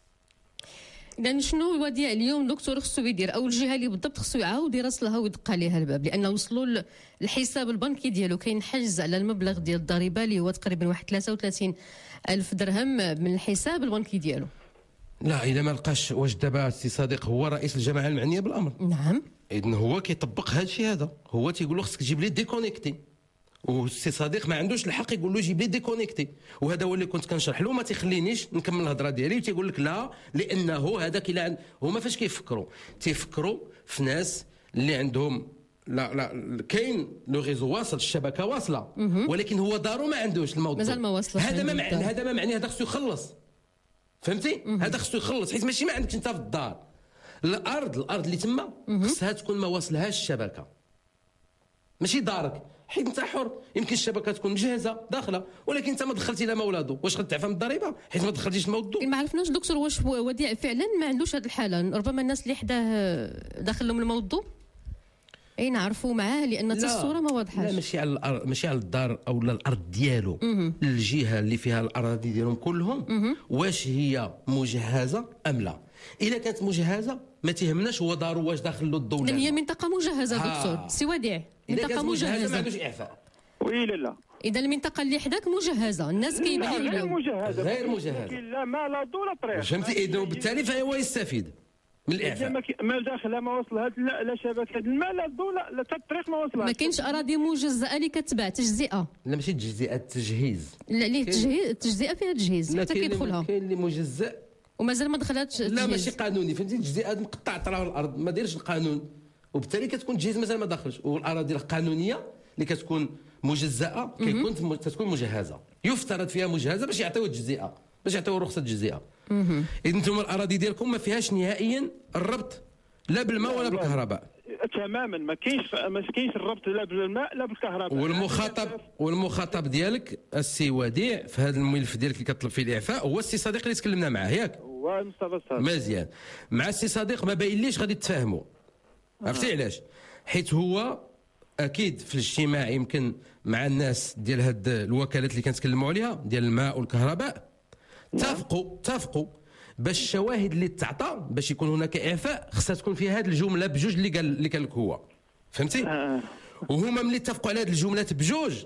S2: إذا شنو وديع اليوم دكتور خصو يدير او الجهه اللي بالضبط خصو يعاود يراسلها ويدق عليها الباب لانه وصلوا الحساب البنكي ديالو كاين حجز على المبلغ ديال الضريبه اللي هو تقريبا واحد ثلاثة وثلاثين ألف درهم من الحساب البنكي ديالو.
S4: لا الا ما لقاش واش دابا السي صديق هو رئيس الجماعه المعنيه بالامر؟
S2: نعم.
S4: اذن هو كيطبق هذا الشيء هذا. هو تيقول له خصك تجيب لي ديكونيكتي والسي صديق ما عندوش الحق يقول له جيب لي ديكونيكتي. وهذا هو اللي كنت كنشرح له ما تيخلينيش نكمل الهضره ديالي وتيقول لك لا لانه هذاك الا عند هما فاش كيفكروا تيفكروا في ناس اللي عندهم لا لا كاين لو ريزو واصل الشبكه واصله ولكن هو دارو ما عندوش الموضوع
S2: مازال ما وصلش.
S4: هذا ما معنى هذا ما معناه هذا خصو يخلص. فهمتي؟ هذا خصو يخلص حيت ماشي ما عندك انت في الدار. الارض الارض اللي تما خصها تكون ما واصلهاش الشبكه ماشي دارك حيت انت حر. يمكن الشبكه تكون مجهزه داخله ولكن انت ما دخلتي لا ما ولادو. واش غتعفى من الضريبه حيت ما دخلتيش الموضوع؟
S2: ما عرفناش دكتور واش وديع فعلا ما عندوش هذه الحاله. ربما الناس اللي حداه داخل لهم الموضوع اي نعرفوا معاه لان الصوره ما واضحاش.
S4: لا ماشي على الأرض ماشي على الدار او الارض ديالو. الجهه اللي فيها الاراضي ديالهم كلهم مم. واش هي مجهزه ام لا؟ اذا كانت مجهزه ما تهمناش هو دارو واش داخل له الضوء.
S2: اذا هي منطقه مجهزه دكتور سي وديع. منطقه مجهزه
S4: ما عندوش اعفاء.
S5: وي لا لا
S2: اذا المنطقه اللي حداك مجهزه الناس كيبيعوا
S5: غير مجهزه
S4: غير مجهزه
S5: لا ما لا ضو لا طريق.
S4: فهمتي؟ اذا وبالتالي فهو يستفيد من الاعفاء.
S5: ما داخله ما وصلها لا لا شبكه الماء لا الضوء لا لا الطريق ما وصلها.
S2: ما كاينش اراضي مجزئه اللي كتباع تجزئه.
S4: لا ماشي تجزئه تجهيز.
S2: لا اللي تجهيز التجزئه فيها تجهيز حتى كيدخلها.
S4: كاين اللي مجزئ
S2: ومازال ما دخلاتش.
S4: لا ماشي قانوني فهمتي. تجزئه مقطع طرا الارض ما دايرش القانون وبالتالي كتكون تجهيز مازال ما داخلش. والاراضي القانونيه اللي كتكون مجزئه كيكون تكون مجهزه يفترض فيها مجهزه باش يعطيو التجزئه باش يعطيو رخصه التجزئه. اذا انتم الاراضي ديالكم ما فيهاش نهائيا الربط لا بالماء ولا بالكهرباء
S5: تماما. ما كاينش ما كاينش الربط لا بالماء لا بالكهرباء.
S4: والمخاطب والمخاطب ديالك السي وديع في هذا الملف ديالك اللي كطلب فيه الاعفاء هو السي صديق اللي تكلمنا معاه ياك؟
S5: هو مصطفى صادق.
S4: مزيان. مع السي صديق ما باينليش غادي تفاهموا. عرفتي علاش؟ حيت هو اكيد في الاجتماع يمكن مع الناس ديال هاد الوكالات اللي كنتكلموا عليها ديال الماء والكهرباء اتفقوا اتفقوا باش الشواهد اللي تعطى باش يكون هناك اعفاء خصها تكون فيها هذه الجمله بجوج اللي قال اللي قال لك هو. فهمتي؟ آه. وهما ملي اتفقوا على هذه الجملات بجوج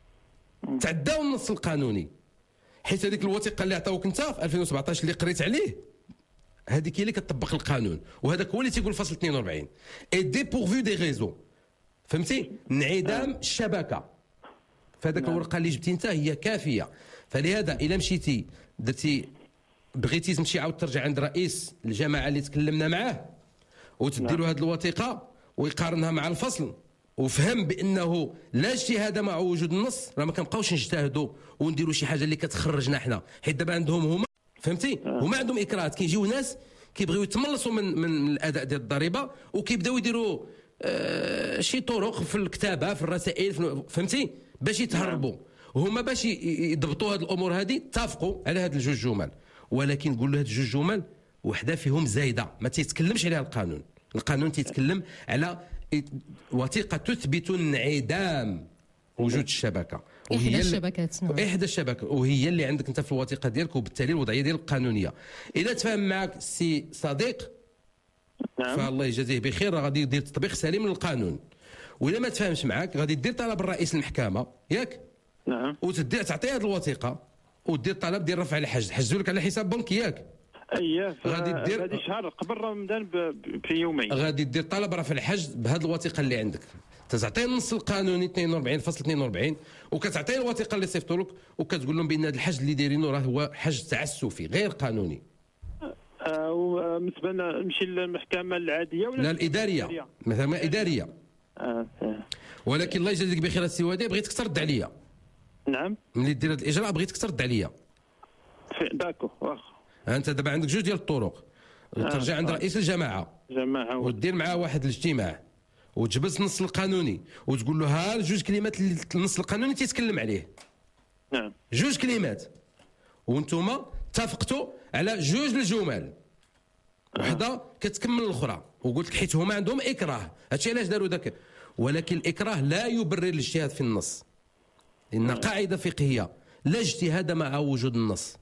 S4: تعداو النص القانوني حيت هذيك الوثيقه اللي عطاوك انت في ألفين وسبعطاش اللي قريت عليه هذيك هي اللي كتطبق القانون وهذاك هو اللي تيقول فصل اثنين وأربعين اي ديبورفو دي ريزو. فهمتي؟ انعدام الشبكه فهذاك
S5: نعم.
S4: الورقه اللي جبتي انت هي كافيه. فلهذا الا مشيتي درتي بغيتي تمشي عاود ترجع عند رئيس الجماعه اللي تكلمنا معاه وتدي له هذه الوثيقه ويقارنها مع الفصل وفهم بانه لا اجتهاد مع وجود النص، راه ما كنبقاوش نجتهدوا ونديروا شي حاجه اللي كتخرجنا حنا، حيت دابا عندهم هما فهمتي هما عندهم اكراهات. كيجيو ناس كيبغيو يتملصوا من من الاداء ديال الضريبه وكيبداو يديروا آه شي طرق في الكتابه في الرسائل في فهمتي باش يتهربوا. هما باش يضبطوا هذه الامور هذه اتفقوا على هاد الجوج جمل، ولكن نقول له هاد الجوج جمل وحده فيهم زايده ما تيتكلمش عليها القانون. القانون تيتكلم على وثيقه تثبت انعدام وجود الشبكه،
S2: احدى الشبكات. نعم.
S4: احدى الشبكات وهي اللي عندك انت في الوثيقه ديالك، وبالتالي الوضعيه ديالك قانونيه. اذا تفاهم معك السي صديق
S5: نعم.
S4: فالله يجازيه بخير، راه غادي يدير تطبيق سليم للقانون. واذا ما تفاهمش معك غادي دير طلب الرئيس المحكمه ياك،
S5: نعم،
S4: وتدي تعطيه هذه الوثيقه ودير طلب ديال رفع الحجز، حجزوا لك على حساب بنكي ياك.
S5: اييه
S4: غادي دير
S5: هذه شهر قبل رمضان بيومين
S4: غادي دير طلب رفع الحجز بهذه الوثيقه اللي عندك، تعطيه النص القانوني اثنين وأربعين فاصل اثنين وأربعين وكتعطيه الوثيقه اللي صيفطوا لك وكتقول لهم بان هذا الحجز اللي دايرينه راه هو حجز تعسفي غير قانوني.
S5: آه وبالنسبه نمشي للمحكمه العاديه ولا
S4: لا الاداريه مثلا اداريه.
S5: آه.
S4: ولكن الله يجازيك بخير السي وديع، بغيتك ترد عليا.
S5: نعم.
S4: ملي دير هذا الاجراء بغيتك ترد عليا.
S5: داكو واخا.
S4: انت دابا عندك جوج ديال الطرق، ترجع عند رئيس الجماعه
S5: جماعه
S4: ودير معاه واحد الاجتماع وتجبس النص القانوني وتقول له ها جوج كلمات اللي النص القانوني تيتكلم عليه.
S5: نعم.
S4: جوج كلمات وانتم اتفقتوا على جوج الجمل، وحده كتكمل الاخرى، وقلت لك حيت هما عندهم اكراه، هادشي علاش داروا ذاك. ولكن الاكراه لا يبرر الاجتهاد في النص، ان قاعده فقهيه لا اجتهاد مع وجود النص.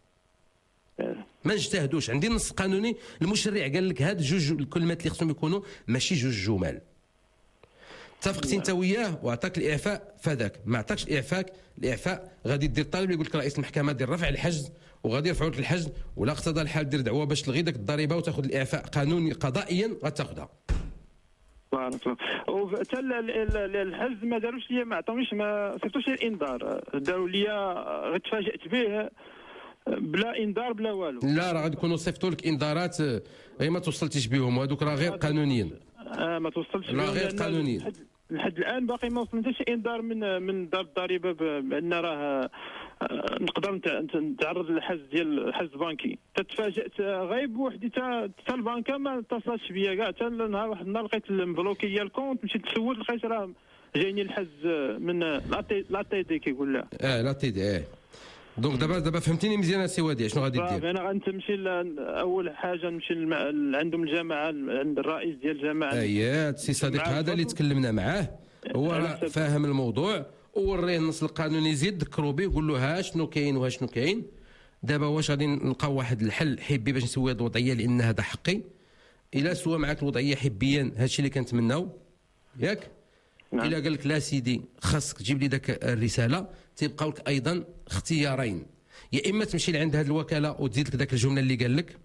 S4: ما اجتهدوش، عندي نص قانوني المشرع قال لك هاد جوج الكلمات اللي خصهم يكونوا ماشي جوج جمل. اتفقتي انت وياه واعطاك الاعفاء فذاك، ما عطاكش الاعفاء الاعفاء غادي دير طالب يقول لك رئيس المحكمه دير رفع الحجز وغادي يرفعوا لك الحجز، ولا اقتضى الحال دير دعوه باش تلغي داك الضريبه وتاخذ الاعفاء قانوني قضائيا غتاخذها.
S5: بارك الله. وحتى الحجز ما داروش ليا، ما عطاونيش، ما صيفطوش لي الانذار، داروا ليا غير تفاجات به بلا انذار بلا والو.
S4: لا راه غادي يكونوا صيفطوا لك انذارات غير ما توصلتش بهم، وهذوك راه غير قانونيين.
S5: اه ما توصلش
S4: لا غير قانونيين.
S5: لحد الان باقي ما وصلنا حتى شي انذار من من دار الضريبه بان راه نقدر نتعرض للحجز ديال الحجز البنكي. تتفاجات غايب وحدي حتى البنكه ما اتصلتش بيا كاع، حتى نهار واحد النهار لقيت مبلوكيه الكونت، مشيت تسولت لقيت راه جايني الحجز من لا تي دي كيقول لها.
S4: اه لا تي دي اه. دونك دابا دابا فهمتيني مزيان السي وديع شنو غادي دير؟
S5: انا غنمشي اول حاجه نمشي عندهم الجماعه عند الرئيس ديال الجماعه.
S4: اييه السي صديق هذا اللي تكلمنا معاه هو راه فاهم الموضوع، ووريه النص القانوني زيد ذكروا به وقول له ها شنو كاين وها شنو كاين. دابا واش غادي نلقاو واحد الحل حبي باش نسوي هذه الوضعيه لان هذا حقي. الا سوى معك الوضعيه حبيا هادشي اللي كنتمناو ياك. نعم. الا قال لك لا سيدي خاصك تجيب لي ذاك الرساله، تيبقاو لك ايضا اختيارين، يا اما تمشي لعند هذه الوكاله وتزيد لك ذاك الجمله اللي قال لك،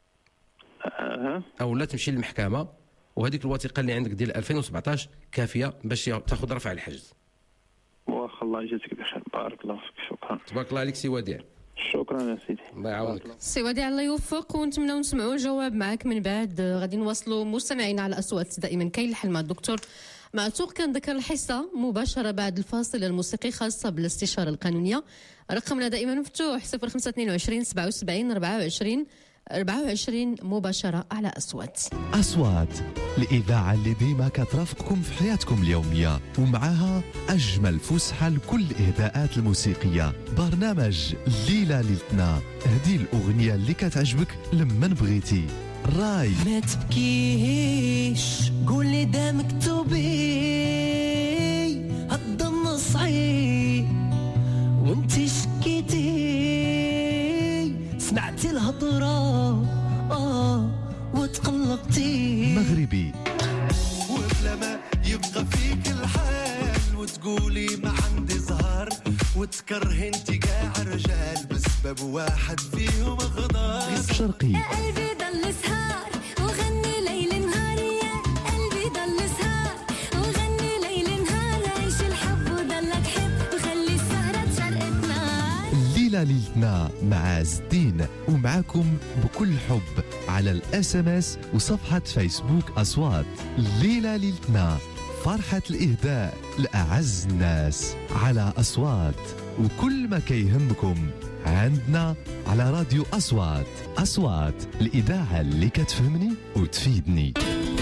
S5: أه.
S4: او لا تمشي للمحكمه وهذيك الوثيقه اللي عندك ديال ألفين وسبعطاش كافيه باش تاخذ رفع الحجز.
S5: واخا الله يجازيك بخير، بارك الله فيك، شكرا.
S4: تبارك الله عليك سي وديع.
S5: شكرا يا سيدي،
S4: الله يعاونك.
S2: سي وديع الله يوفق، ونتمنوا نسمعوا الجواب معك من بعد. غادي نواصلوا مستمعينا على اصوات دائما كاين الحل مع الدكتور معتوق. كان ذكر الحصه مباشره بعد الفاصل الموسيقي خاصه بالاستشاره القانونيه. رقمنا دائما مفتوح صفر خمسة اثنين وعشرين سبعة وسبعين أربعة وعشرين أربعة وعشرين مباشره على اصوات.
S1: اصوات الاذاعه اللي ديما كترافقكم في حياتكم اليوميه ومعها اجمل فسحه لكل الاهداءات الموسيقيه. برنامج ليله ليلتنا، هدي الاغنيه اللي كتعجبك لما بغيتي. راي
S15: ما تبكيش قولي دا مكتوبي هالضن صعيب وانتي شكيتي سمعتي الهضرة اه وتقلقتي.
S1: مغربي
S3: وبلا ما يبقى فيك الحال وتقولي ما عندي زهر وتكره انتي كاع رجال بسبب واحد فيهم غدار.
S1: شرقي
S10: قلبي ضل سهار وغني ليل نهار، يا قلبي ضل سهار وغني ليل نهار، عيش الحب وضلك حب وخلي
S1: ليلة ليلتنا مع عز الدين، ومعاكم بكل حب على الاس ام اس وصفحة فيسبوك أصوات. ليلة ليلتنا، فرحة الإهداء لأعز الناس على أصوات، وكل ما كيهمكم عندنا على راديو أصوات. أصوات، الإذاعة اللي كتفهمني وتفيدني.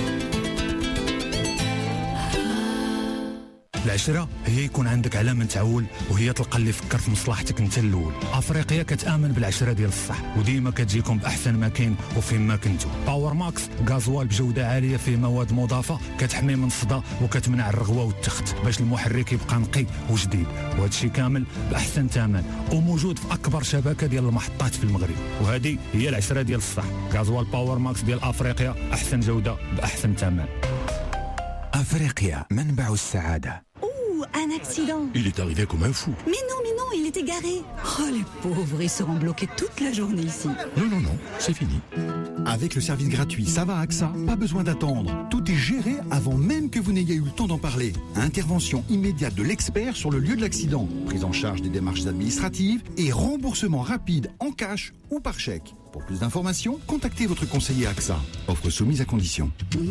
S16: العشرة هي يكون عندك علامة تعول، وهي تلقى اللي فكر في مصلحتك انت الاول. افريقيا كتامن بالعشرة ديال الصح، وديما كتجيكم باحسن ما كاين وفين ما كنتو. باور ماكس غازوال بجودة عالية فيه مواد مضافة كتحمي من الصدى وكتمنع الرغوة والتخت باش المحرك يبقى نقي وجديد، وهذا الشيء كامل باحسن ثمن وموجود في اكبر شبكة ديال المحطات في المغرب. وهذه هي العشرة ديال الصح، غازوال باور ماكس ديال افريقيا، احسن جودة باحسن ثمن.
S17: افريقيا، منبع السعادة.
S18: Un accident.
S12: Il est arrivé comme un fou.
S18: Mais non, mais non, il était garé. Oh, les pauvres, ils seront bloqués toute la journée ici.
S12: Non, non, non, c'est fini.
S19: Avec le service gratuit Ça va A X A, pas besoin d'attendre. Tout est géré avant même que vous n'ayez eu le temps d'en parler. Intervention immédiate de l'expert sur le lieu de l'accident. Prise en charge des démarches administratives et remboursement rapide en cash ou par chèque. Pour plus d'informations, contactez votre conseiller A X A. Offre soumise à condition.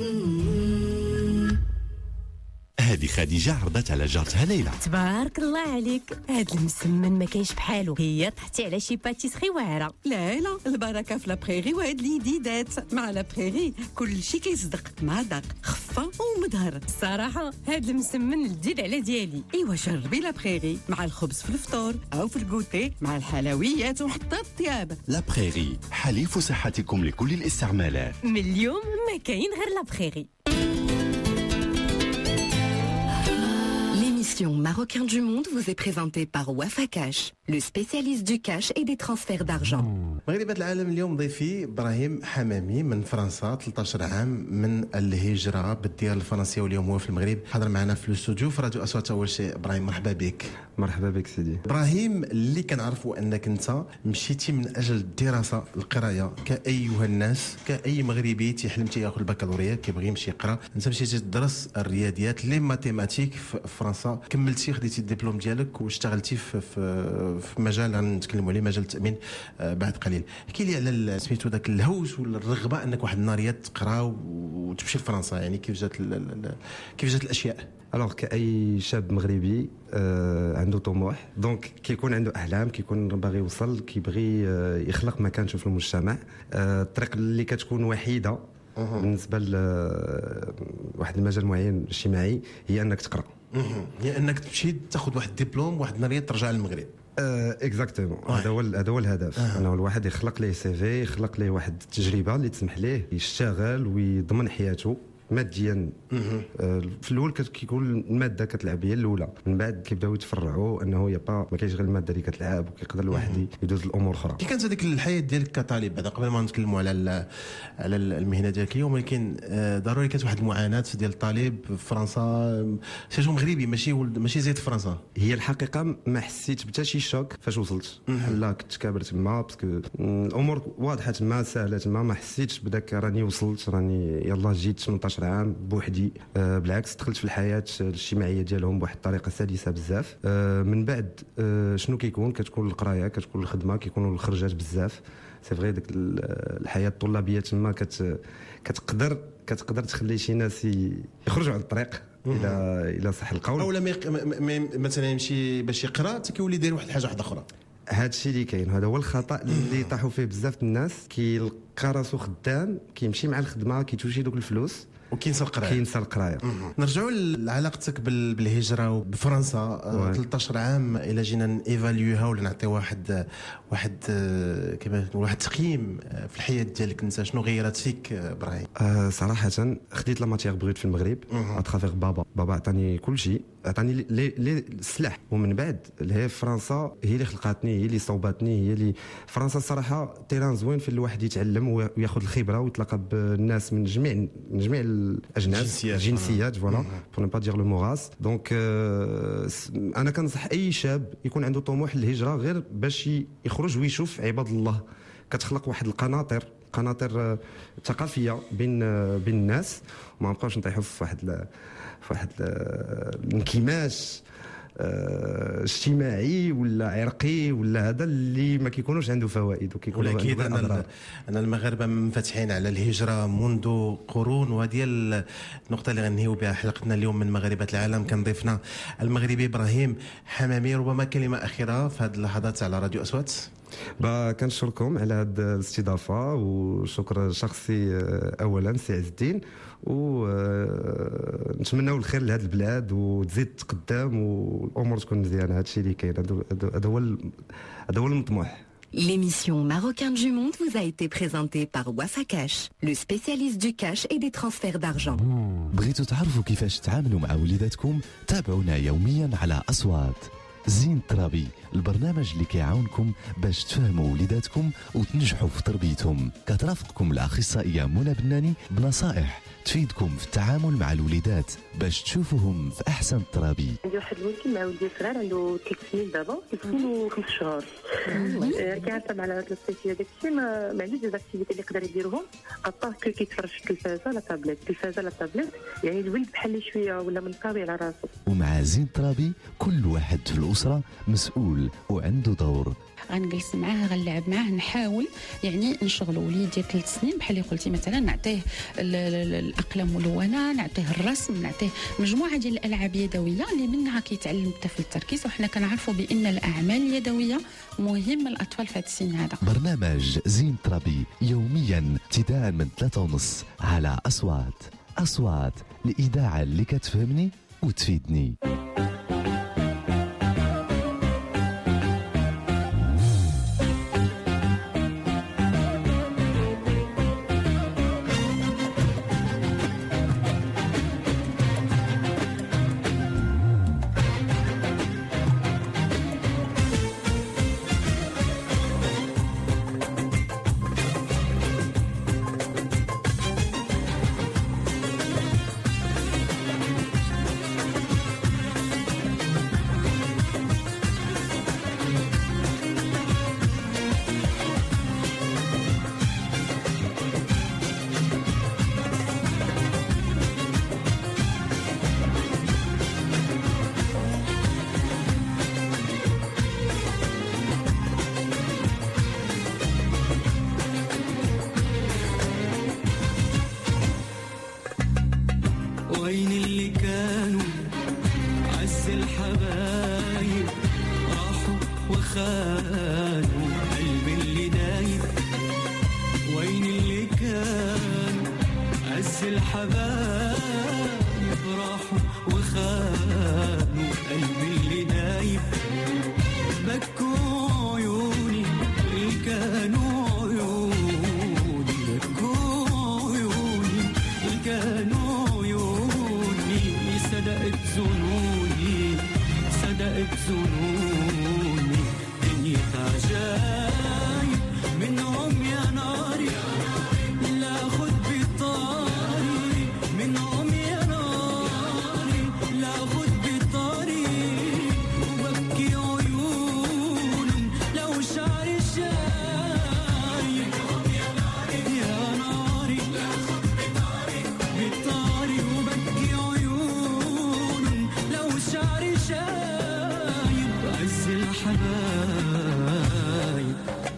S1: هذه خديجة عرضت على جارتها ليلى.
S20: تبارك الله عليك، هاد المسمن ما كاينش بحالو. هي طحتي على شي باتيسري واعره.
S7: لا لا، البركه في لابريغي وهاد لي ديدات. مع لابريغي كلشي كيصدق، مذاق خفه ومظهر.
S20: الصراحه هاد المسمن الجديد على ديالي.
S7: ايوا جربي لابريغي مع الخبز في الفطور او في الكوتي مع الحلويات وحتى الطياب.
S1: لابريغي، حليف صحتكم لكل الاستعمالات.
S20: من اليوم ما كاين غير لابريغي.
S21: L'émission Marocain du Monde vous est présentée par Wafa Cash, le spécialiste du cash et des transferts d'argent.
S22: مغربات العالم اليوم ضيفي ابراهيم حمامي من فرنسا، ثلاثة عشر عام من الهجره بالديار الفرنسيه، واليوم هو في المغرب. حضر معنا في الاستوديو في راديو اصوات. اول شيء ابراهيم، مرحبا بك.
S23: مرحبا بك سيدي.
S22: ابراهيم، اللي كنعرفوا انك انت مشيتي من اجل الدراسه، القرايه، كايها الناس، كاي مغربي تيحلم تياخذ البكالوريا كيبغي يمشي يقرا. انت مشيتي تدرس الرياضيات لي ماتيماتيك في فرنسا، كملتي خديتي الدبلوم ديالك واشتغلتي في في, في مجال غنتكلموا عليه، مجال التامين بعد قليل. احكي لي على سميتو ذاك الهوس ولا الرغبه انك واحد النهار تقرا وتمشي لفرنسا، يعني كيف جات كيف جات الاشياء؟
S23: الوغ كاي شاب مغربي آه عنده طموح، دونك كيكون عنده احلام، كيكون باغي يوصل، كيبغي آه يخلق مكانته في المجتمع. آه الطريق اللي كتكون وحيده بالنسبه لواحد المجال معين اجتماعي هي انك تقرا،
S22: هي انك تمشي تاخذ واحد الدبلوم، واحد النهار ترجع للمغرب.
S23: اكزاكتومون هذا هو هذا هو الهدف،
S22: أه.
S23: انه الواحد يخلق ليه سي في، يخلق ليه واحد التجربه اللي تسمح ليه يشتغل ويضمن حياته ماديا. آه في الاول كيكون الماده كتلعب هي الاولى، من بعد كيبداو يتفرعوا انه يا با ما كاينش غير الماده اللي كتلعب، وكيقدر الواحد يدوز الامور اخرى.
S22: كي كانت هذيك الحياه ديالك كطالب، بعد قبل ما نتكلموا على على المهنه ديالك اليوم، ولكن آه ضروري كانت واحد المعاناه ديال الطالب في فرنسا، سيجو مغربي ماشي ماشي زي فرنسا.
S23: هي الحقيقه ما حسيت بتا شي شوك فاش وصلت، بحال كنت كابر تما باسكو الامور واضحه تما، سهله تما، ما حسيتش بداك راني وصلت، راني يلا جيت ثمانية عشر عام بوحدي. آه بالعكس دخلت في الحياه الاجتماعيه ديالهم بواحد الطريقه سلسه بزاف. آه من بعد آه شنو كيكون؟ كتكون القرايه، كتكون الخدمه، كيكونوا الخرجات بزاف. سي فغي ديك الحياه الطلابيه تما كت كتقدر كتقدر تخلي شي ناس يخرجوا على الطريق الى الى صح القول،
S22: اولا مثلا يمشي باش يقرا حتى كيولي داير واحد الحاجه واحده اخرى.
S23: هذا الشيء اللي كاين، هذا هو الخطا اللي طاحوا فيه بزاف الناس. كيلقى راسو خدام، كيمشي مع الخدمه، كيتوشي دوك الفلوس
S22: وكينسى القرايه.
S23: كينسى القرايه.
S22: نرجعوا لعلاقتك بالهجره وبفرنسا. ثلاثة عشر عام الى جينا ايفاليوها ولا نعطيو واحد واحد كما واحد تقييم في الحياه ديالك انت، شنو غيرت فيك ابراهيم؟
S23: آه صراحه خديت لا ماتيير بروت في المغرب اترافيغ بابا. بابا عطاني كل شيء، عطاني لي لي السلاح، ومن بعد هي فرنسا هي اللي خلقاتني، هي اللي صوباتني، هي اللي فرنسا الصراحه تيران زوين في الواحد يتعلم وياخذ الخبره ويتلاقى بالناس من جميع من جميع الاجناس، الجنسيات، فوالا بور نو با دير لو موراس. دونك انا كنصح اي شاب يكون عنده طموح للهجره غير باش يخرج ويشوف عباد الله. كتخلق واحد القناطر قناطر ثقافيه بين بين الناس، وما نبقاوش نطيحوا في واحد في واحد الانكماش آه اجتماعي ولا عرقي ولا هذا اللي ما كيكونوش عنده فوائد وكيكونوا عنده
S22: اكيد
S23: اضرار.
S22: انا انا المغاربه منفتحين على الهجره منذ قرون، وهذه النقطه اللي غنهيو بها حلقتنا اليوم من مغاربه العالم. كان ضيفنا المغربي ابراهيم حمامي. ربما كلمه اخيره في هذه اللحظات على راديو اصوات.
S23: با كنشكركم على هذه الاستضافه، وشكر شخصي اولا سي عز الدين، ونتمناو الخير لهذه البلاد وتزيد تقدم والامور تكون مزيانه. هذا الشيء اللي كاين، هذا هو هذا هو المطموح.
S21: L'émission Marocain du Monde vous a été présentée par Wafa Cash, le spécialiste du cash et des transferts d'argent.
S1: بغيتوا تعرفوا كيفاش تتعاملوا مع وليداتكم؟ تابعونا يوميا على أصوات. زين ترابي، البرنامج اللي كيعاونكم باش تفهموا وليداتكم وتنجحوا في تربيتهم. كترافقكم الأخصائية منى بناني بنصائح تفيدكم في التعامل مع الوليدات باش تشوفوهم في أحسن الترابي.
S6: عندي واحد المشكل مع ولدي صغير عنده ثلاث سنين دابا، ثلاث سنين وخمس شهور. كيعرف مع هذا السيتي هذاك الشيء ما ما عندوش دي زاكتيفيتي اللي يقدر يديرهم، ابار كو كيتفرج في التلفازه لا تابليت، التلفازه لا تابليت، يعني الولد بحال شويه ولا منطوي على راسه.
S1: ومع زين ترابي كل واحد في الأسرة مسؤول وعنده دور.
S8: غنجلس معاه غنلعب معاه نحاول يعني نشغلوا وليدي ثلاث سنين بحال اللي قلتي مثلا نعطيه الاقلام ملونه، نعطيه الرسم، نعطيه مجموعه ديال الالعاب يدويه اللي منها كيتعلم الطفل التركيز. وحنا كنعرفوا بان الاعمال اليدويه مهمه للاطفال في هذا السن هذا.
S1: برنامج زين ترابي يوميا ابتداء من ثلاثة ونص على اصوات. اصوات، الاذاعه اللي كتفهمني وتفيدني.
S15: وين اللي كانوا عز الحبايب راحوا وخانوا قلبي اللي دايب. وين اللي كانوا عز الحبايب راحوا وخانوا قلبي اللي دايب. بكوا عيوني اللي كانوا عيوني، بكوا عيوني اللي كانوا صدقت ظنوني، صدقت ظنوني. دنيا عجايب منهم يا ناري، لا خد بطاري منهم يا ناري، لا خد بطاري. وبكي عيونهم لو شعري شايب يا ناري، يا ناري لا خد بطاري بطاري. وبكي شعري شايب عز الحبايب.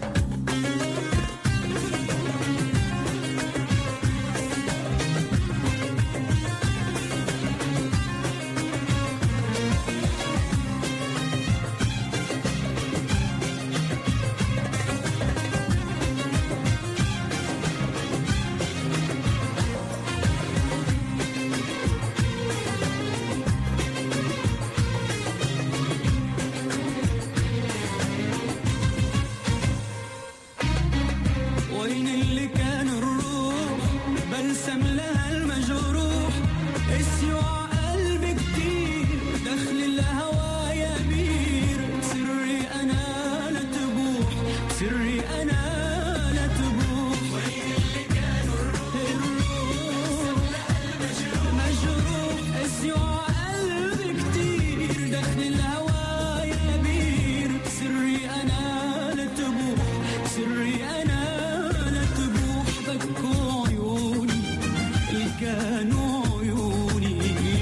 S15: وين اللي كان الروح بلسم لها المجروح، اسيوع قلبي كتير دخل الهوى يبير. سري انا لا تبوح، سري انا لا تبوح. وين اللي كان الروح مجروح، اسيوع قلبي كتير دخل الهوى يبير. سري انا لا تبوح، سري انا بكوا عيوني اللي كانوا عيوني،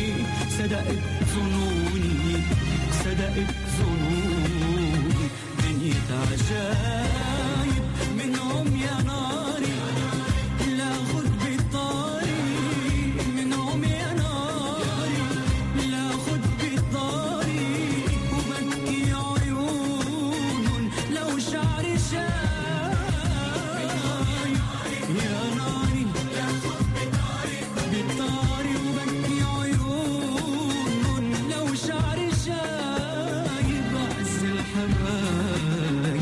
S15: ظنوني دنيا عجايب منهم يا ناري لا خد بالطريق منهم يا ناري لا خد بالطريق وبكي عيون لو شعري شايب يا ناري لا خد بالطريق بالطريق وبكي عيون لو شعري شايب عز الحبايب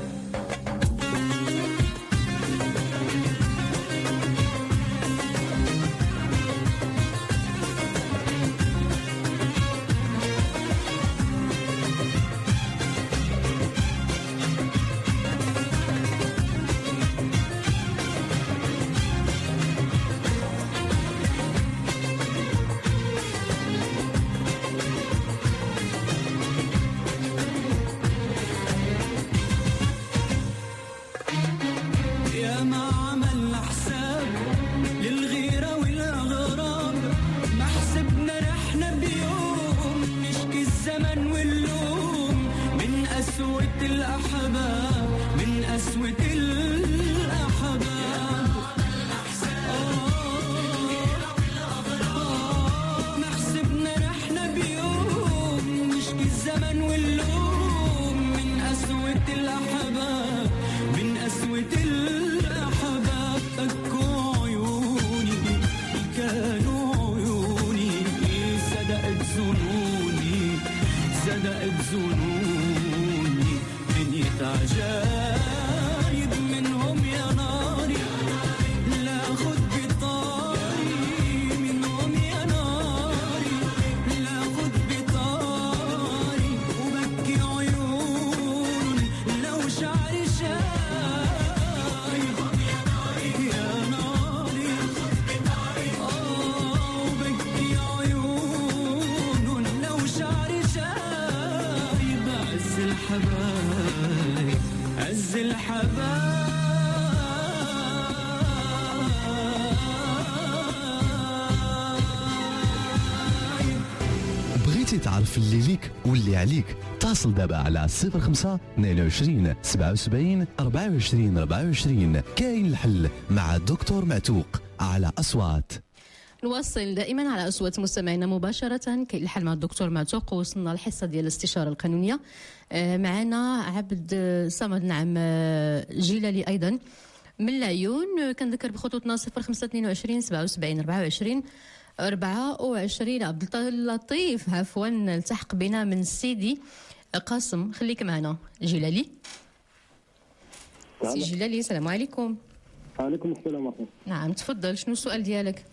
S15: يا ما عملنا حساب للغيرة والأغراب ما حسبنا رحنا بيوم نشكي الزمن واللوم من قسوة الأحباب من قسوة الأحباب آه، ما حسبنا رحنا بيوم نشكي الزمن واللوم من قسوة الأحباب من قسوة الأحباب بكوا عيوني كانوا عيوني صدقت ظنوني صدقت ظنوني دنيا عجايب منهم يا ناري لا خد بطاري منهم يا ناري لا خد بطاري وبكي عيون لو شعري شايب يا ناري آه وبكي عيون لو شعري شايب عز الحبايب عز الحبايب
S1: بغيتي تعرف اللي ليك واللي عليك اتصل دابا على صفر خمسة اثنين وعشرين سبعة وسبعين أربعة وعشرين أربعة وعشرين. كاين الحل مع الدكتور معتوق على أصوات.
S2: نواصل دائما على أصوات مستمعينا مباشرة كي الحل مع الدكتور معتوق. وصلنا الحصة ديال الاستشارة القانونية. آه، معنا عبد صمد نعم آه، جيلالي أيضا من العيون. آه، كنذكر بخطوطنا صفر خمسة اثنين وعشرين سبعة وسبعين أربعة وعشرين أربعة وعشرين. عبد اللطيف عفوا التحق بنا من سيدي قاسم. خليك معنا جيلالي. سي جيلالي السلام عليكم.
S9: وعليكم السلام ورحمة الله.
S2: نعم تفضل شنو السؤال ديالك؟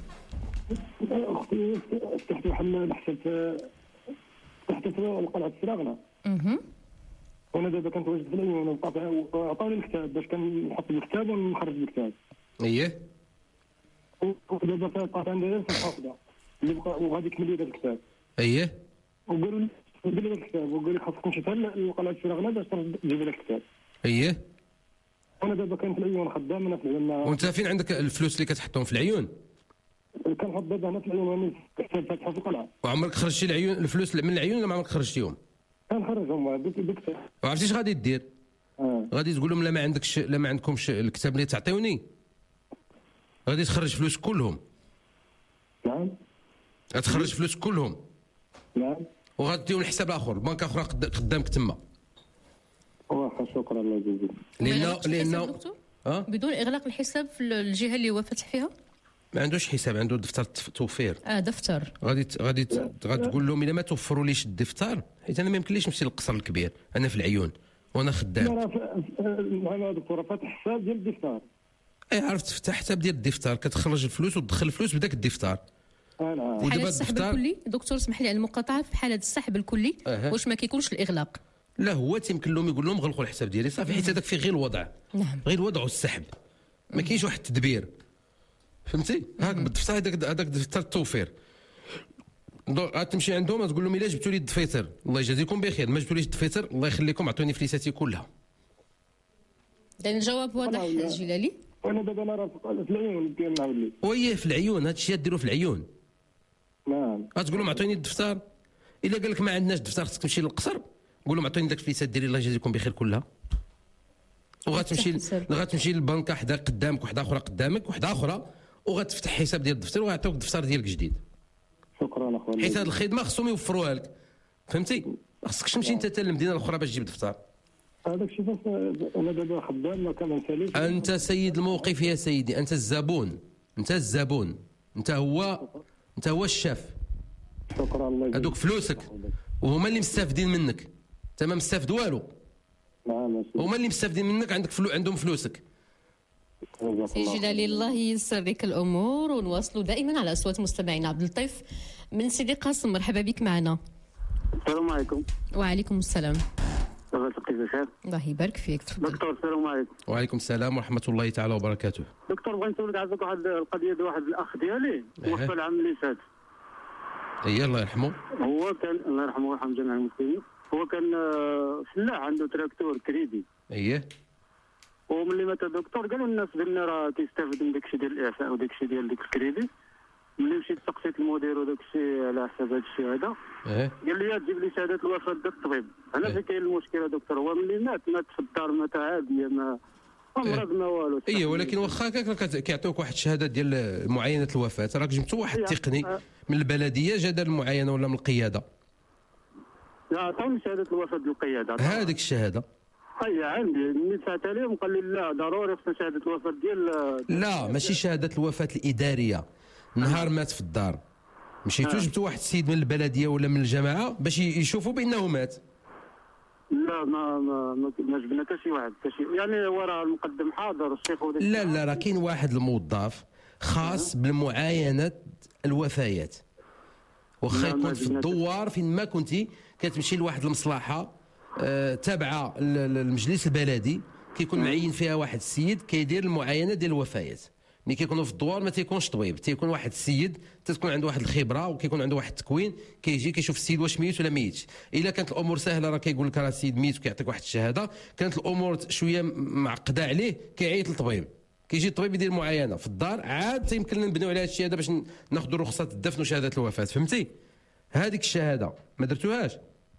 S9: اختي فتحت محل حساب تحت القلعه السراغنه.
S2: اها
S9: وانا دابا كنتواجد في العيون وعطاوني الكتاب باش كنحط الكتاب ونخرج الكتاب.
S4: اييه
S9: ودابا فاقات عندي في الحافظه اللي بقى وغادي يكمل لي هذا الكتاب.
S4: اييه
S9: وقالوا لي دير لي الكتاب وقالوا لي خاصك تمشي للقلعه السراغنه باش تجيب لك الكتاب.
S4: اييه
S9: وانا دابا كان في العيون خدام انا في العيون.
S4: وانت فين عندك الفلوس اللي كتحطهم في العيون؟
S9: كنحط دابا هنا في العيون وانا كتاب فاتحه في القلعه.
S4: وعمرك خرجتي العيون الفلوس من العيون ولا ما عمرك خرجتيهم؟
S9: كنخرجهم بالكتاب.
S4: وعرفتي اش غادي دير؟
S9: آه.
S4: غادي تقول لهم لا ما عندكش لا ما عندكمش الكتاب اللي تعطيوني. غادي تخرج فلوس كلهم.
S9: نعم.
S4: غتخرج فلوس كلهم.
S9: نعم.
S4: وغاديهم لحساب اخر بنك اخرى قدامك تما.
S9: واخا شكرا الله يجزيك.
S4: لانه لانه
S2: أه؟ بدون اغلاق الحساب في الجهه اللي هو فاتح فيها؟
S4: ما عندوش حساب، عنده دفتر توفير.
S2: اه دفتر.
S4: غادي غادي غادي تقول لهم الا ما توفروا ليش الدفتر، حيت انا ما يمكنليش نمشي للقصر الكبير، انا في العيون وانا خدام.
S9: انا دكتور فاتح حساب ديال الدفتر.
S4: اي عرفت تفتح حساب ديال الدفتر، كتخرج الفلوس وتدخل الفلوس بداك الدفتر.
S9: انا
S2: في حالة السحب الكلي دكتور اسمح لي على المقاطعه، في حالة السحب الكلي أه. واش ما كيكونش الاغلاق؟
S4: لا هو تيمكن لهم يقول لهم غلقوا الحساب ديالي صافي، حيت هذاك فيه غير الوضع.
S2: نعم.
S4: غير الوضع والسحب، ما كاينش واحد التدبير، فهمتي؟ هاك بالدفتر هذاك هذاك دفتر التوفير. غتمشي عندهم تقول لهم الا جبتوا لي الدفيتر الله يجازيكم بخير، ما جبتوا ليش الدفيتر الله يخليكم عطوني فليساتي كلها.
S2: يعني الجواب واضح جلالي.
S9: وانا دابا انا راه في العيون ديالنا ولي.
S4: ويه في العيون، هذا الشيء ديروا في العيون.
S9: نعم.
S4: غتقول لهم عطوني الدفتر، الا قال لك ما عندناش دفتر خصك تمشي للقصر، قول لهم عطوني داك الفليسات ديالي الله يجازيكم بخير كلها، وغتمشي غتمشي للبنكه حدا قدامك وحده اخرى قدامك وحده اخرى وغتفتح حساب ديال الدفتر وغيعطيوك الدفتر ديالك جديد.
S9: شكرا اخويا.
S4: حيت هذه الخدمه خصهم يوفروها لك، فهمتي؟ ما خصكش تمشي انت حتى للمدينه الاخرى باش تجيب دفتر.
S9: هذاك الشيء بس انا دابا خدام ما كنساليش.
S4: انت سيد الموقف يا سيدي، انت الزبون، انت الزبون، انت هو انت هو الشاف.
S9: شكرا الله يجزيك.
S4: هذوك فلوسك وهما اللي مستافدين منك، انت ما مستافد والو.
S9: نعم
S4: هما اللي مستافدين منك، عندك فلو عندهم فلوسك.
S2: سي جلالي الله ييسر لك الامور، ونواصلوا دائما على اصوات مستمعينا. عبد اللطيف من سيدي قاسم، مرحبا بك معنا.
S11: السلام عليكم.
S2: وعليكم السلام.
S11: بخير.
S2: الله يبارك فيك، تفضل.
S11: دكتور السلام عليكم.
S4: وعليكم السلام ورحمه الله تعالى وبركاته.
S11: دكتور بغيت نسولك على واحد القضيه ديال واحد الاخ ديالي توفى العام اللي فات.
S4: اي الله يرحمه.
S11: هو كان الله يرحمه ويرحم جميع المسلمين، هو كان فلاح عنده تراكتور كريدي.
S4: اييه.
S11: وملي مات الدكتور قالوا الناس بان راه كيستافد من داكشي ديال الاعفاء وداكشي ديال ديك الكريدي. ملي مشيت سقسيت المدير وداكشي على حساب هادشي هذا،
S4: ايه
S11: قال لي تجيب لي شهاده الوفاه ديال الطبيب. هنا فين كاين المشكله دكتور، هو ملي مات مات في الدار، مات عاديه، ما مرض ما والو.
S4: اييه ولكن واخا هكاك كيعطيوك واحد الشهاده ديال معاينه الوفاه، راك جبتوا واحد التقني من البلديه جا دار المعاينه ولا من القياده؟
S11: لا عطاوني شهاده الوفاه ديال القياده.
S4: هذيك الشهاده
S11: هي عندي، ملي دفعت عليهم قال لي لا ضروري خصنا شهاده الوفاه ديال.
S4: لا ماشي شهاده الوفاه الاداريه، نهار مات في الدار مشيتوا جبتوا واحد السيد من البلديه ولا من الجماعه باش يشوفوا بانه مات.
S11: لا ما ما ما جبنا حتى شي واحد حتى شي، يعني هو راه المقدم حاضر الشيخ وداك.
S4: لا لا راه كاين واحد الموظف خاص بالمعاينه الوفيات، واخا يكون في الدوار فين ما كنتي كتمشي لواحد المصلحه آه تابعه للمجلس البلدي، كيكون معين فيها واحد السيد كيدير المعاينه ديال الوفيات. ملي كيكونوا في الدوار ما تيكونش طبيب، تيكون واحد السيد تتكون عنده واحد الخبره وكيكون عنده واحد التكوين، كيجي كيشوف السيد واش ميت ولا ميتش. الا كانت الامور سهله راه كيقول لك راه السيد ميت وكيعطيك واحد الشهاده، كانت الامور شويه معقده عليه كيعيط للطبيب، كيجي الطبيب يدير معاينه في الدار، عاد تيمكن لنا نبنيو على هذا الشيء هذا باش ناخذوا رخصه الدفن وشهاده الوفاه. فهمتي؟ هذيك الشهاده ما درتوهاش؟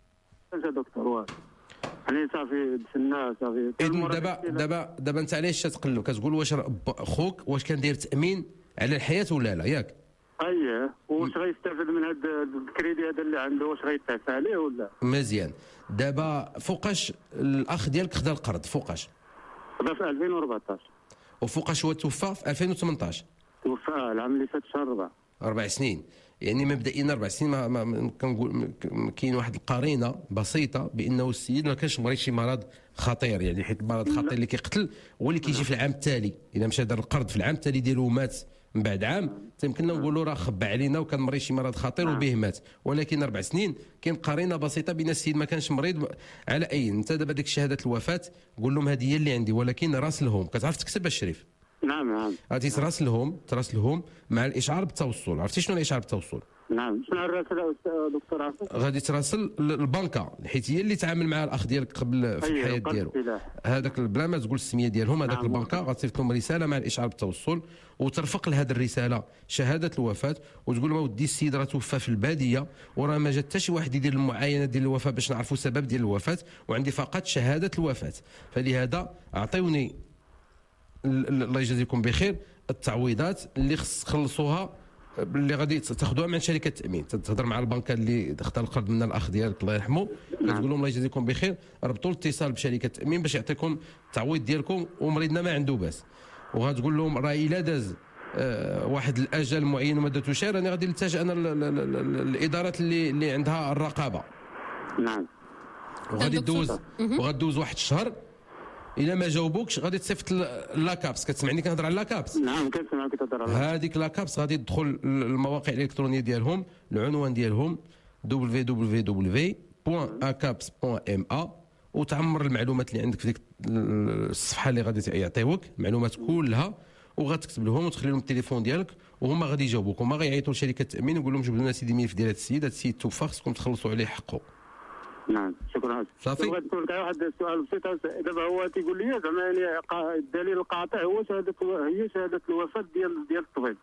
S11: انت دكتور واه يعني صافي دفنا صافي.
S4: دابا دابا دابا انت علاش تقلب كتقول واش خوك واش كان داير تامين على الحياه ولا لا، ياك؟
S11: اييه. واش غيستافد من هذا الكريدي هذا اللي عنده، واش غيتعفى عليه ولا؟
S4: مزيان. دابا فوقاش الاخ ديالك خدا القرض؟ فوقاش؟
S11: خدا في ألفين وأربعطاش.
S4: وفوقاش هو توفى في ألفين وثمنطاش؟
S11: توفى العام اللي فات شهر أربعة.
S4: أربع سنين، يعني مبدئيا أربع سنين ما, ما كنقول كاين واحد القرينه بسيطه بانه السيد ما كانش مريض شي مرض خطير، يعني حيت المرض الخطير اللي كيقتل هو اللي كيجي في العام التالي. اذا مشى دار القرض في العام التالي ديالو ومات من بعد عام تيمكننا نقولوا راه خبى علينا وكان مريض شي مرض خطير وبه مات. ولكن اربع سنين كاين قرينه بسيطه بين السيد ما كانش مريض على اي. انت دابا ديك شهاده الوفاه قول لهم هذه هي اللي عندي، ولكن راسلهم كتعرف تكتب الشريف.
S11: نعم نعم.
S4: غادي تراسلهم تراسلهم مع الاشعار بالتوصل. عرفتي شنو الاشعار بالتوصل؟
S11: نعم. شنو الرساله دكتور عاصم؟
S4: غادي تراسل البنكه حيت هي اللي تعامل مع الاخ ديالك قبل في الحياه ديالو. هذاك بلا ما تقول السميه ديالهم، هذاك نعم. البنكه غتصيفط لهم رساله مع الاشعار بالتوصل وترفق لهذه الرساله شهاده الوفاه وتقول لهم ودي السيد راه توفى في الباديه وراه ما جا حتى شي واحد يدير المعاينه ديال الوفاه باش نعرفوا السبب ديال الوفاه وعندي فقط شهاده الوفاه. فلهذا اعطيوني الله يجازيكم بخير التعويضات اللي خص تخلصوها اللي غادي تاخذوها من شركه التامين. تهضر مع البنكه اللي اخذ القرض من الاخ ديالك الله يرحمه، كتقول لهم الله يجازيكم بخير ربطوا الاتصال بشركه التامين باش يعطيكم التعويض ديالكم ومريضنا ما عنده باس. وغتقول لهم راه الا داز آه واحد الاجل معين وما درتوش راني غادي نلتجئ انا الادارات اللي اللي عندها الرقابه.
S11: نعم.
S4: وغادي تدوز وغادوز واحد الشهر الا ما جاوبوكش غادي تصيفط لاكابس. كتسمعني كنهضر على لاكابس؟
S11: نعم كنسمعك كتهضر على
S4: هذيك لاكابس. غادي تدخل المواقع الالكترونيه ديالهم، العنوان ديالهم دبليو دبليو دبليو بوان اكابس بوان ام ا وتعمر المعلومات اللي عندك في ديك الصفحه اللي غادي يعطيوك المعلومات كلها وغتكتب لهم وتخلي لهم التليفون ديالك وهما غادي يجاوبوك. وما غيعيطوا لشركه التامين ويقول لهم جبدوا لنا سيدي ملف ديال هذا السيد، هذا السيد توفى خصكم تخلصوا عليه حقه.
S11: نعم شكرا.
S4: صافي.
S11: بغيت نقول لك واحد السؤال بسيط. دابا هو تيقول لي زعما يعني الدليل القاطع هو شهاده هي شهاده الوفاه ديال ديال الطبيب.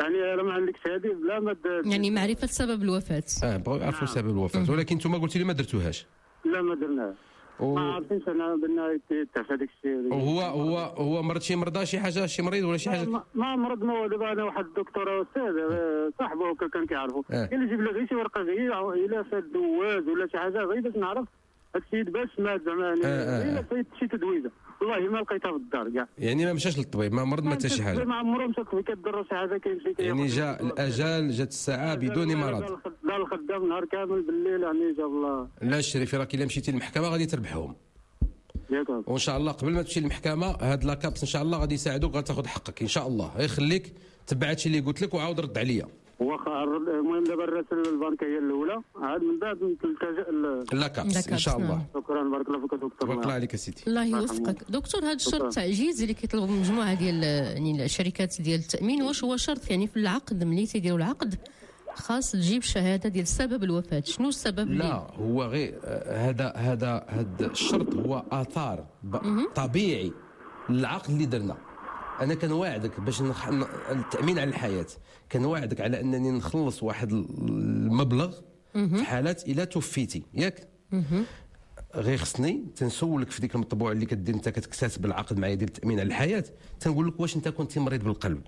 S11: يعني راه ما عندكش هذه بلا ما د-
S2: يعني معرفه سبب الوفاه.
S4: اه بغاو يعرفوا سبب الوفاه، ولكن انتم قلتوا لي ما درتوهاش.
S11: لا ما درناها.
S4: و-
S11: ما عرفتش انا بان تعرف هذاك الشيء.
S4: وهو هو هو مرض شي مرضى شي حاجه شي مريض ولا شي حاجه؟
S11: ما- ما مرض ما هو دابا انا واحد الدكتور استاذ آه، صاحبه هكا كان كيعرفو
S4: آه.
S11: قال لي جيب لي غير شي ورقه غير الا فات دواز ولا شي حاجه غير باش نعرف هاد السيد باش مات زعما يعني
S4: آه، آه،
S11: الا
S4: آه.
S11: فايت شي تدويزه والله ما لقيتها في الدار كاع.
S4: يعني ما مشاش للطبيب، ما مرض ما حتى شي حاجه.
S11: ما عمره مشى الطبيب كدر شي حاجه كيمشي كياخذ-
S4: يعني جاء الاجال، جات الساعه بدون مرض.
S11: لا الخدام نهار كامل بالليل يعني جاب الله.
S4: لا الشريفي راك الا مشيتي للمحكمه غادي تربحهم،
S11: ياك
S4: وان شاء الله قبل ما تمشي للمحكمه هاد لاكابس ان شاء الله غادي يساعدوك غتاخذ حقك ان شاء الله. غير خليك تبع هادشي اللي قلت لك وعاود رد عليا.
S11: واخا المهم دابا الرساله البنكيه الاولى عاد من بعد نلتجئ ل-
S4: لاكابس ان شاء الله.
S11: شكرا بارك الله فيك دكتور.
S4: بارك الله عليك سيدي.
S2: الله يوفقك دكتور. هذا الشرط
S11: شكراً.
S2: التعجيز اللي كيطلبوا مجموعه ديال يعني الشركات ديال التامين، واش هو شرط يعني في العقد ملي تيديروا العقد خاص تجيب شهاده ديال سبب الوفاه؟ شنو السبب؟ اللي-
S4: لا هو غير آه، هذا هذا هذا الشرط هو اثار ب- طبيعي للعقد اللي درنا. انا كنواعدك باش نخ... ن- التامين على الحياه كنواعدك على انني نخلص واحد المبلغ في حالات الا توفيتي ياك. غير خصني تنسولك في ديك المطبوعه اللي كدير انت كتكتسب العقد معايا ديال التامين على الحياه، تنقول لك واش انت كنتي مريض بالقلب،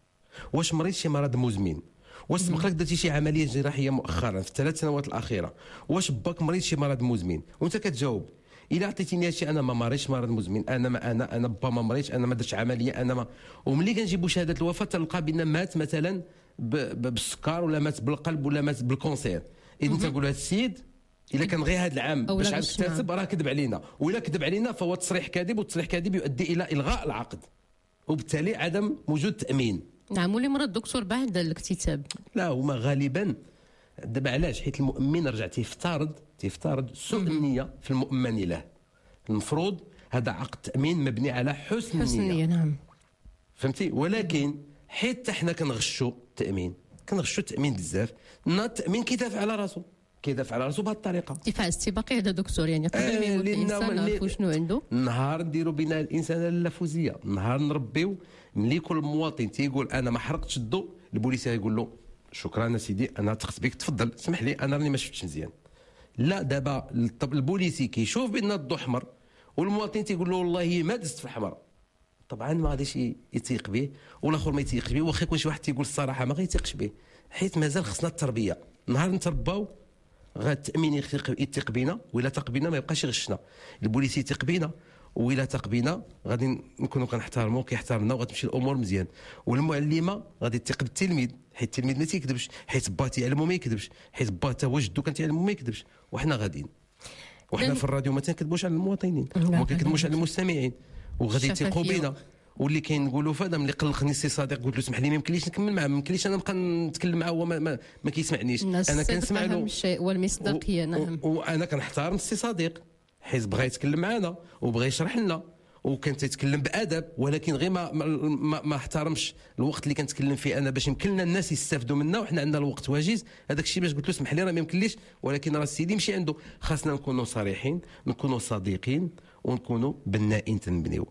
S4: واش مريض شي مرض مزمن، واش سبق لك درتي شي عمليه جراحيه مؤخرا في الثلاث سنوات الاخيره، واش باك مريض شي مرض مزمن، وانت كتجاوب الا عطيتيني هادشي انا ما مريضش مرض مزمن، انا ما انا انا با ما مريضش، انا ما درتش عمليه، انا ما. وملي كنجيبوا شهاده الوفاه تلقى بان مات مثلا ب... ب... بالسكر ولا مات بالقلب ولا مات بالكونسير. اذا انت تقول هذا السيد الا كان غير هذا العام
S2: أو
S4: باش
S2: لا
S4: عاد
S2: باش
S4: تكتسب راه كذب علينا، والا كذب علينا فهو تصريح كاذب، والتصريح كاذب يؤدي الى الغاء العقد وبالتالي عدم وجود تامين.
S2: نعم. واللي مرض دكتور بعد الاكتتاب؟
S4: لا هما غالبا دابا علاش؟ حيت المؤمن رجع تيفترض تيفترض سوء النيه في المؤمن له. المفروض هذا عقد تامين مبني على حسن,
S2: حسن
S4: النيه.
S2: النية. نعم.
S4: فهمتي؟ ولكن حيت حنا كنغشوا التامين كنغشوا التامين بزاف. نا التامين كيدافع على راسو كيدافع على راسو بهذه الطريقه.
S2: دفاع استباقي هذا دكتور، يعني قبل ما
S4: آه،
S2: يموت
S4: لأن
S2: الانسان
S4: اللي-
S2: نعرفوا شنو عنده.
S4: نهار نديروا بناء الانسان اللافوزيه، نهار نربيو ملي كل مواطن تيقول انا ما حرقتش الضوء، البوليس يقول له شكرا سيدي انا تخص بك تفضل سمح لي انا راني ما شفتش مزيان. لا دابا الطب- البوليسي كيشوف بان الضوء احمر والمواطن تيقول له والله ما دزت في الحمراء، طبعا ما غاديش يتيق به، والاخر ما يتيقش به، واخا يكون شي واحد تيقول الصراحه ما غيتيقش به، حيت مازال خصنا التربيه. نهار نترباو غا التامين يثيق يثيق بينا، وإلا تاق بينا ما يبقاش يغشنا. البوليس يثيق بينا وإلا تاق بينا غادي نكونوا كنحترموا كيحترمنا وغتمشي الامور مزيان. والمعلمه غادي تثيق بالتلميذ، حيت التلميذ ما تيكذبش، حيت با تيعلمو ما يكذبش، حيت با تا هو جدو كان تيعلمو ما يكذبش. وحنا غاديين وحنا في الراديو ما تنكذبوش على المواطنين وما كنكذبوش على المستمعين، وغادي يثيقوا
S2: الشفافية.
S4: بينا. واللي كنقولوا فهذا ملي قلقني السي صديق قلت له اسمح لي ما يمكنليش نكمل معاه، ما يمكنليش انا نبقى نتكلم معاه هو ما, ما, ما كيسمعنيش.
S2: الناس
S4: انا
S2: الصدق
S4: كنسمع له
S2: أهم شيء والمصداقية. نعم.
S4: وانا كنحترم السي صديق حيت بغى يتكلم معنا وبغى يشرح لنا وكان تيتكلم بادب، ولكن غير ما ما, ما, ما احترمش الوقت اللي كنتكلم فيه انا باش يمكن لنا الناس يستافدوا منا وحنا عندنا الوقت واجز. هذاك الشيء باش قلت له اسمح لي راه ما يمكنليش، ولكن راه السيدي مشي عنده. خاصنا نكونوا صريحين، نكونوا صديقين، ونكونوا بنائين تنبنيو.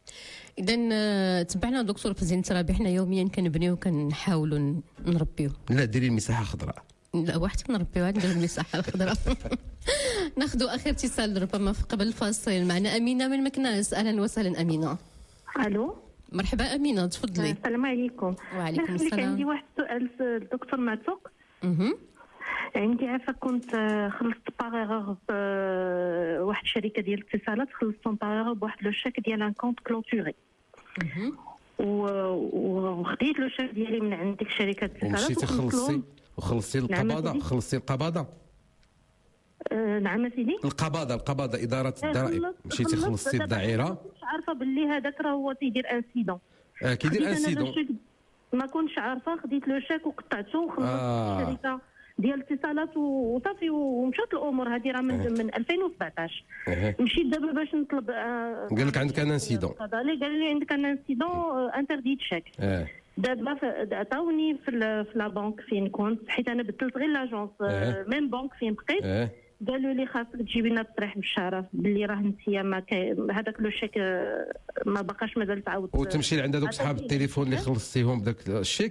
S2: اذا تبعنا دكتور في زين الترابي، حنا يوميا كنبنيو وكنحاولوا نربيو.
S4: لا ديري المساحه خضراء.
S2: لا واحد كنربيو عاد نديرو المساحه الخضراء. ناخذوا اخر اتصال ربما قبل الفاصل. معنا امينه من مكناس. اهلا وسهلا امينه.
S5: الو
S2: مرحبا امينه تفضلي.
S5: السلام عليكم.
S2: وعليكم
S5: نخليك
S2: السلام.
S5: عندي واحد السؤال الدكتور معتوق.
S2: اها
S5: عندي عارفه كنت آه، خلصت باغيغ واحد الشركه ديال الاتصالات، خلصتهم باغيغ بواحد لو شيك ديال ان كونت كلوتوري. وخديت لو شيك ديالي من عند ديك شركه الاتصالات
S4: ومشيتي خلصتي وخلصتي القباضه، خلصتي القباضه.
S5: آه، نعم سيدي.
S4: القباضه القباضه اداره الضرائب، مشيتي خلصتي الدائره.
S5: مش عارفه باللي هذاك راه هو تيدير انسيدون.
S4: آه كيدير
S5: خديت أنا لو
S4: انسيدون.
S5: شيك، ما كنتش عارفه، خديت لو شيك وقطعته وخلصت
S4: آه.
S5: الشركه ديال الاتصالات وصافي ومشات الامور. هذه راه من,
S4: آه.
S5: من ألفين وسبعطاش.
S4: أه.
S5: مشيت دابا باش نطلب آه،
S4: قال لك عندك ان انسيدون.
S5: قال لي قال لي عندك ان انسيدون انترديت شيك.
S4: اه
S5: دابا ف- عطاوني في ال- في لا بنك فين كنت، حيت انا بدلت غير لاجونس
S4: آه.
S5: ميم بنك فين بقيت.
S4: اه
S5: قالوا لي خاصك تجيبي لنا التصريح بالشرف باللي راه انت ما كاي... هذاك لو شيك آه، ما بقاش مازال تعاود.
S4: وتمشي لعند هذوك صحاب التليفون اللي خلصتيهم بداك الشيك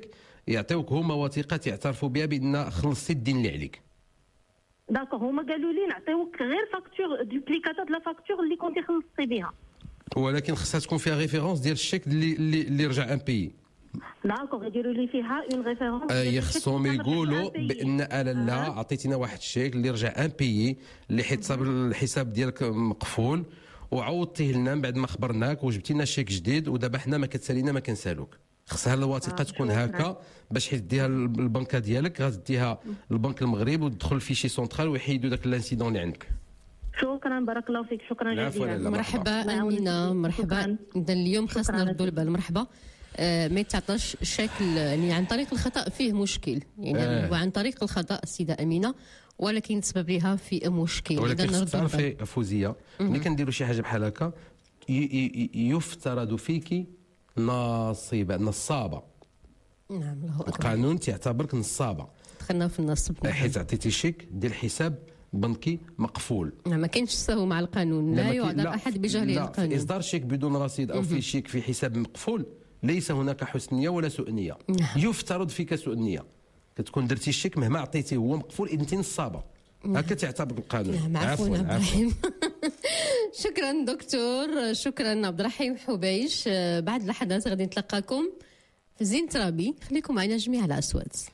S4: يعطيوك هما وثيقه يعترفوا بها بان خلصتي الدين اللي عليك.
S5: داكوغ هما قالوا لي نعطيوك غير فاكتور دوبليكاتا د لا فاكتور اللي كنتي خلصتي بها،
S4: ولكن خصها تكون فيها ريفيرونس ديال الشيك اللي اللي, اللي رجع ان بي.
S5: داكوغ يديروا لي فيها اون ريفيرونس.
S4: اي خصهم يقولوا بان انا لا عطيتينا واحد الشيك اللي رجع ان بي اللي حساب الحساب ديالك مقفول وعوضتيه لنا من بعد ما خبرناك وجبتي لنا شيك جديد ودابا حنا ما كتسالينا ما كنسالوك. خصها الوثيقه تكون هكا باش حيت ديها البنكه ديالك غتديها للبنك المغرب وتدخل في شي سونترال ويحيدوا داك الانسيدون اللي عندك.
S5: شكرا بارك الله فيك. شكرا جزيلا.
S2: مرحبا امينه. مرحبا. اذا اليوم خاصنا نردوا البال. مرحبا. آه ما يتعطاش الشكل يعني عن طريق الخطا فيه مشكل يعني آه. وعن طريق الخطا السيده امينه ولكن تسبب لها في مشكل.
S4: ولكن تعرفي فوزيه ملي كنديروا شي حاجه بحال هكا يفترض فيكي نصيبه نصابه.
S2: نعم الله اكبر.
S4: القانون تعتبرك نصابه.
S2: دخلنا في النصب
S4: حيت عطيتي شيك ديال حساب بنكي مقفول.
S2: نعم ما كاينش السهو مع القانون. لا, لا يعذر احد بجهل القانون.
S4: في اصدار شيك بدون رصيد او في شيك في حساب مقفول ليس هناك حسن نيه ولا سوء نيه. نعم. يفترض فيك سوء نيه. كتكون درتي الشيك مهما عطيتيه هو مقفول انت نصابه. نعم. هكا تعتبر القانون.
S2: نعم عفوا عبد الرحيم. شكرا دكتور. شكرا عبد الرحيم حبيش. بعد لحظات غادي نتلقاكم في زين ترابي. خليكم معنا جميع على أصوات.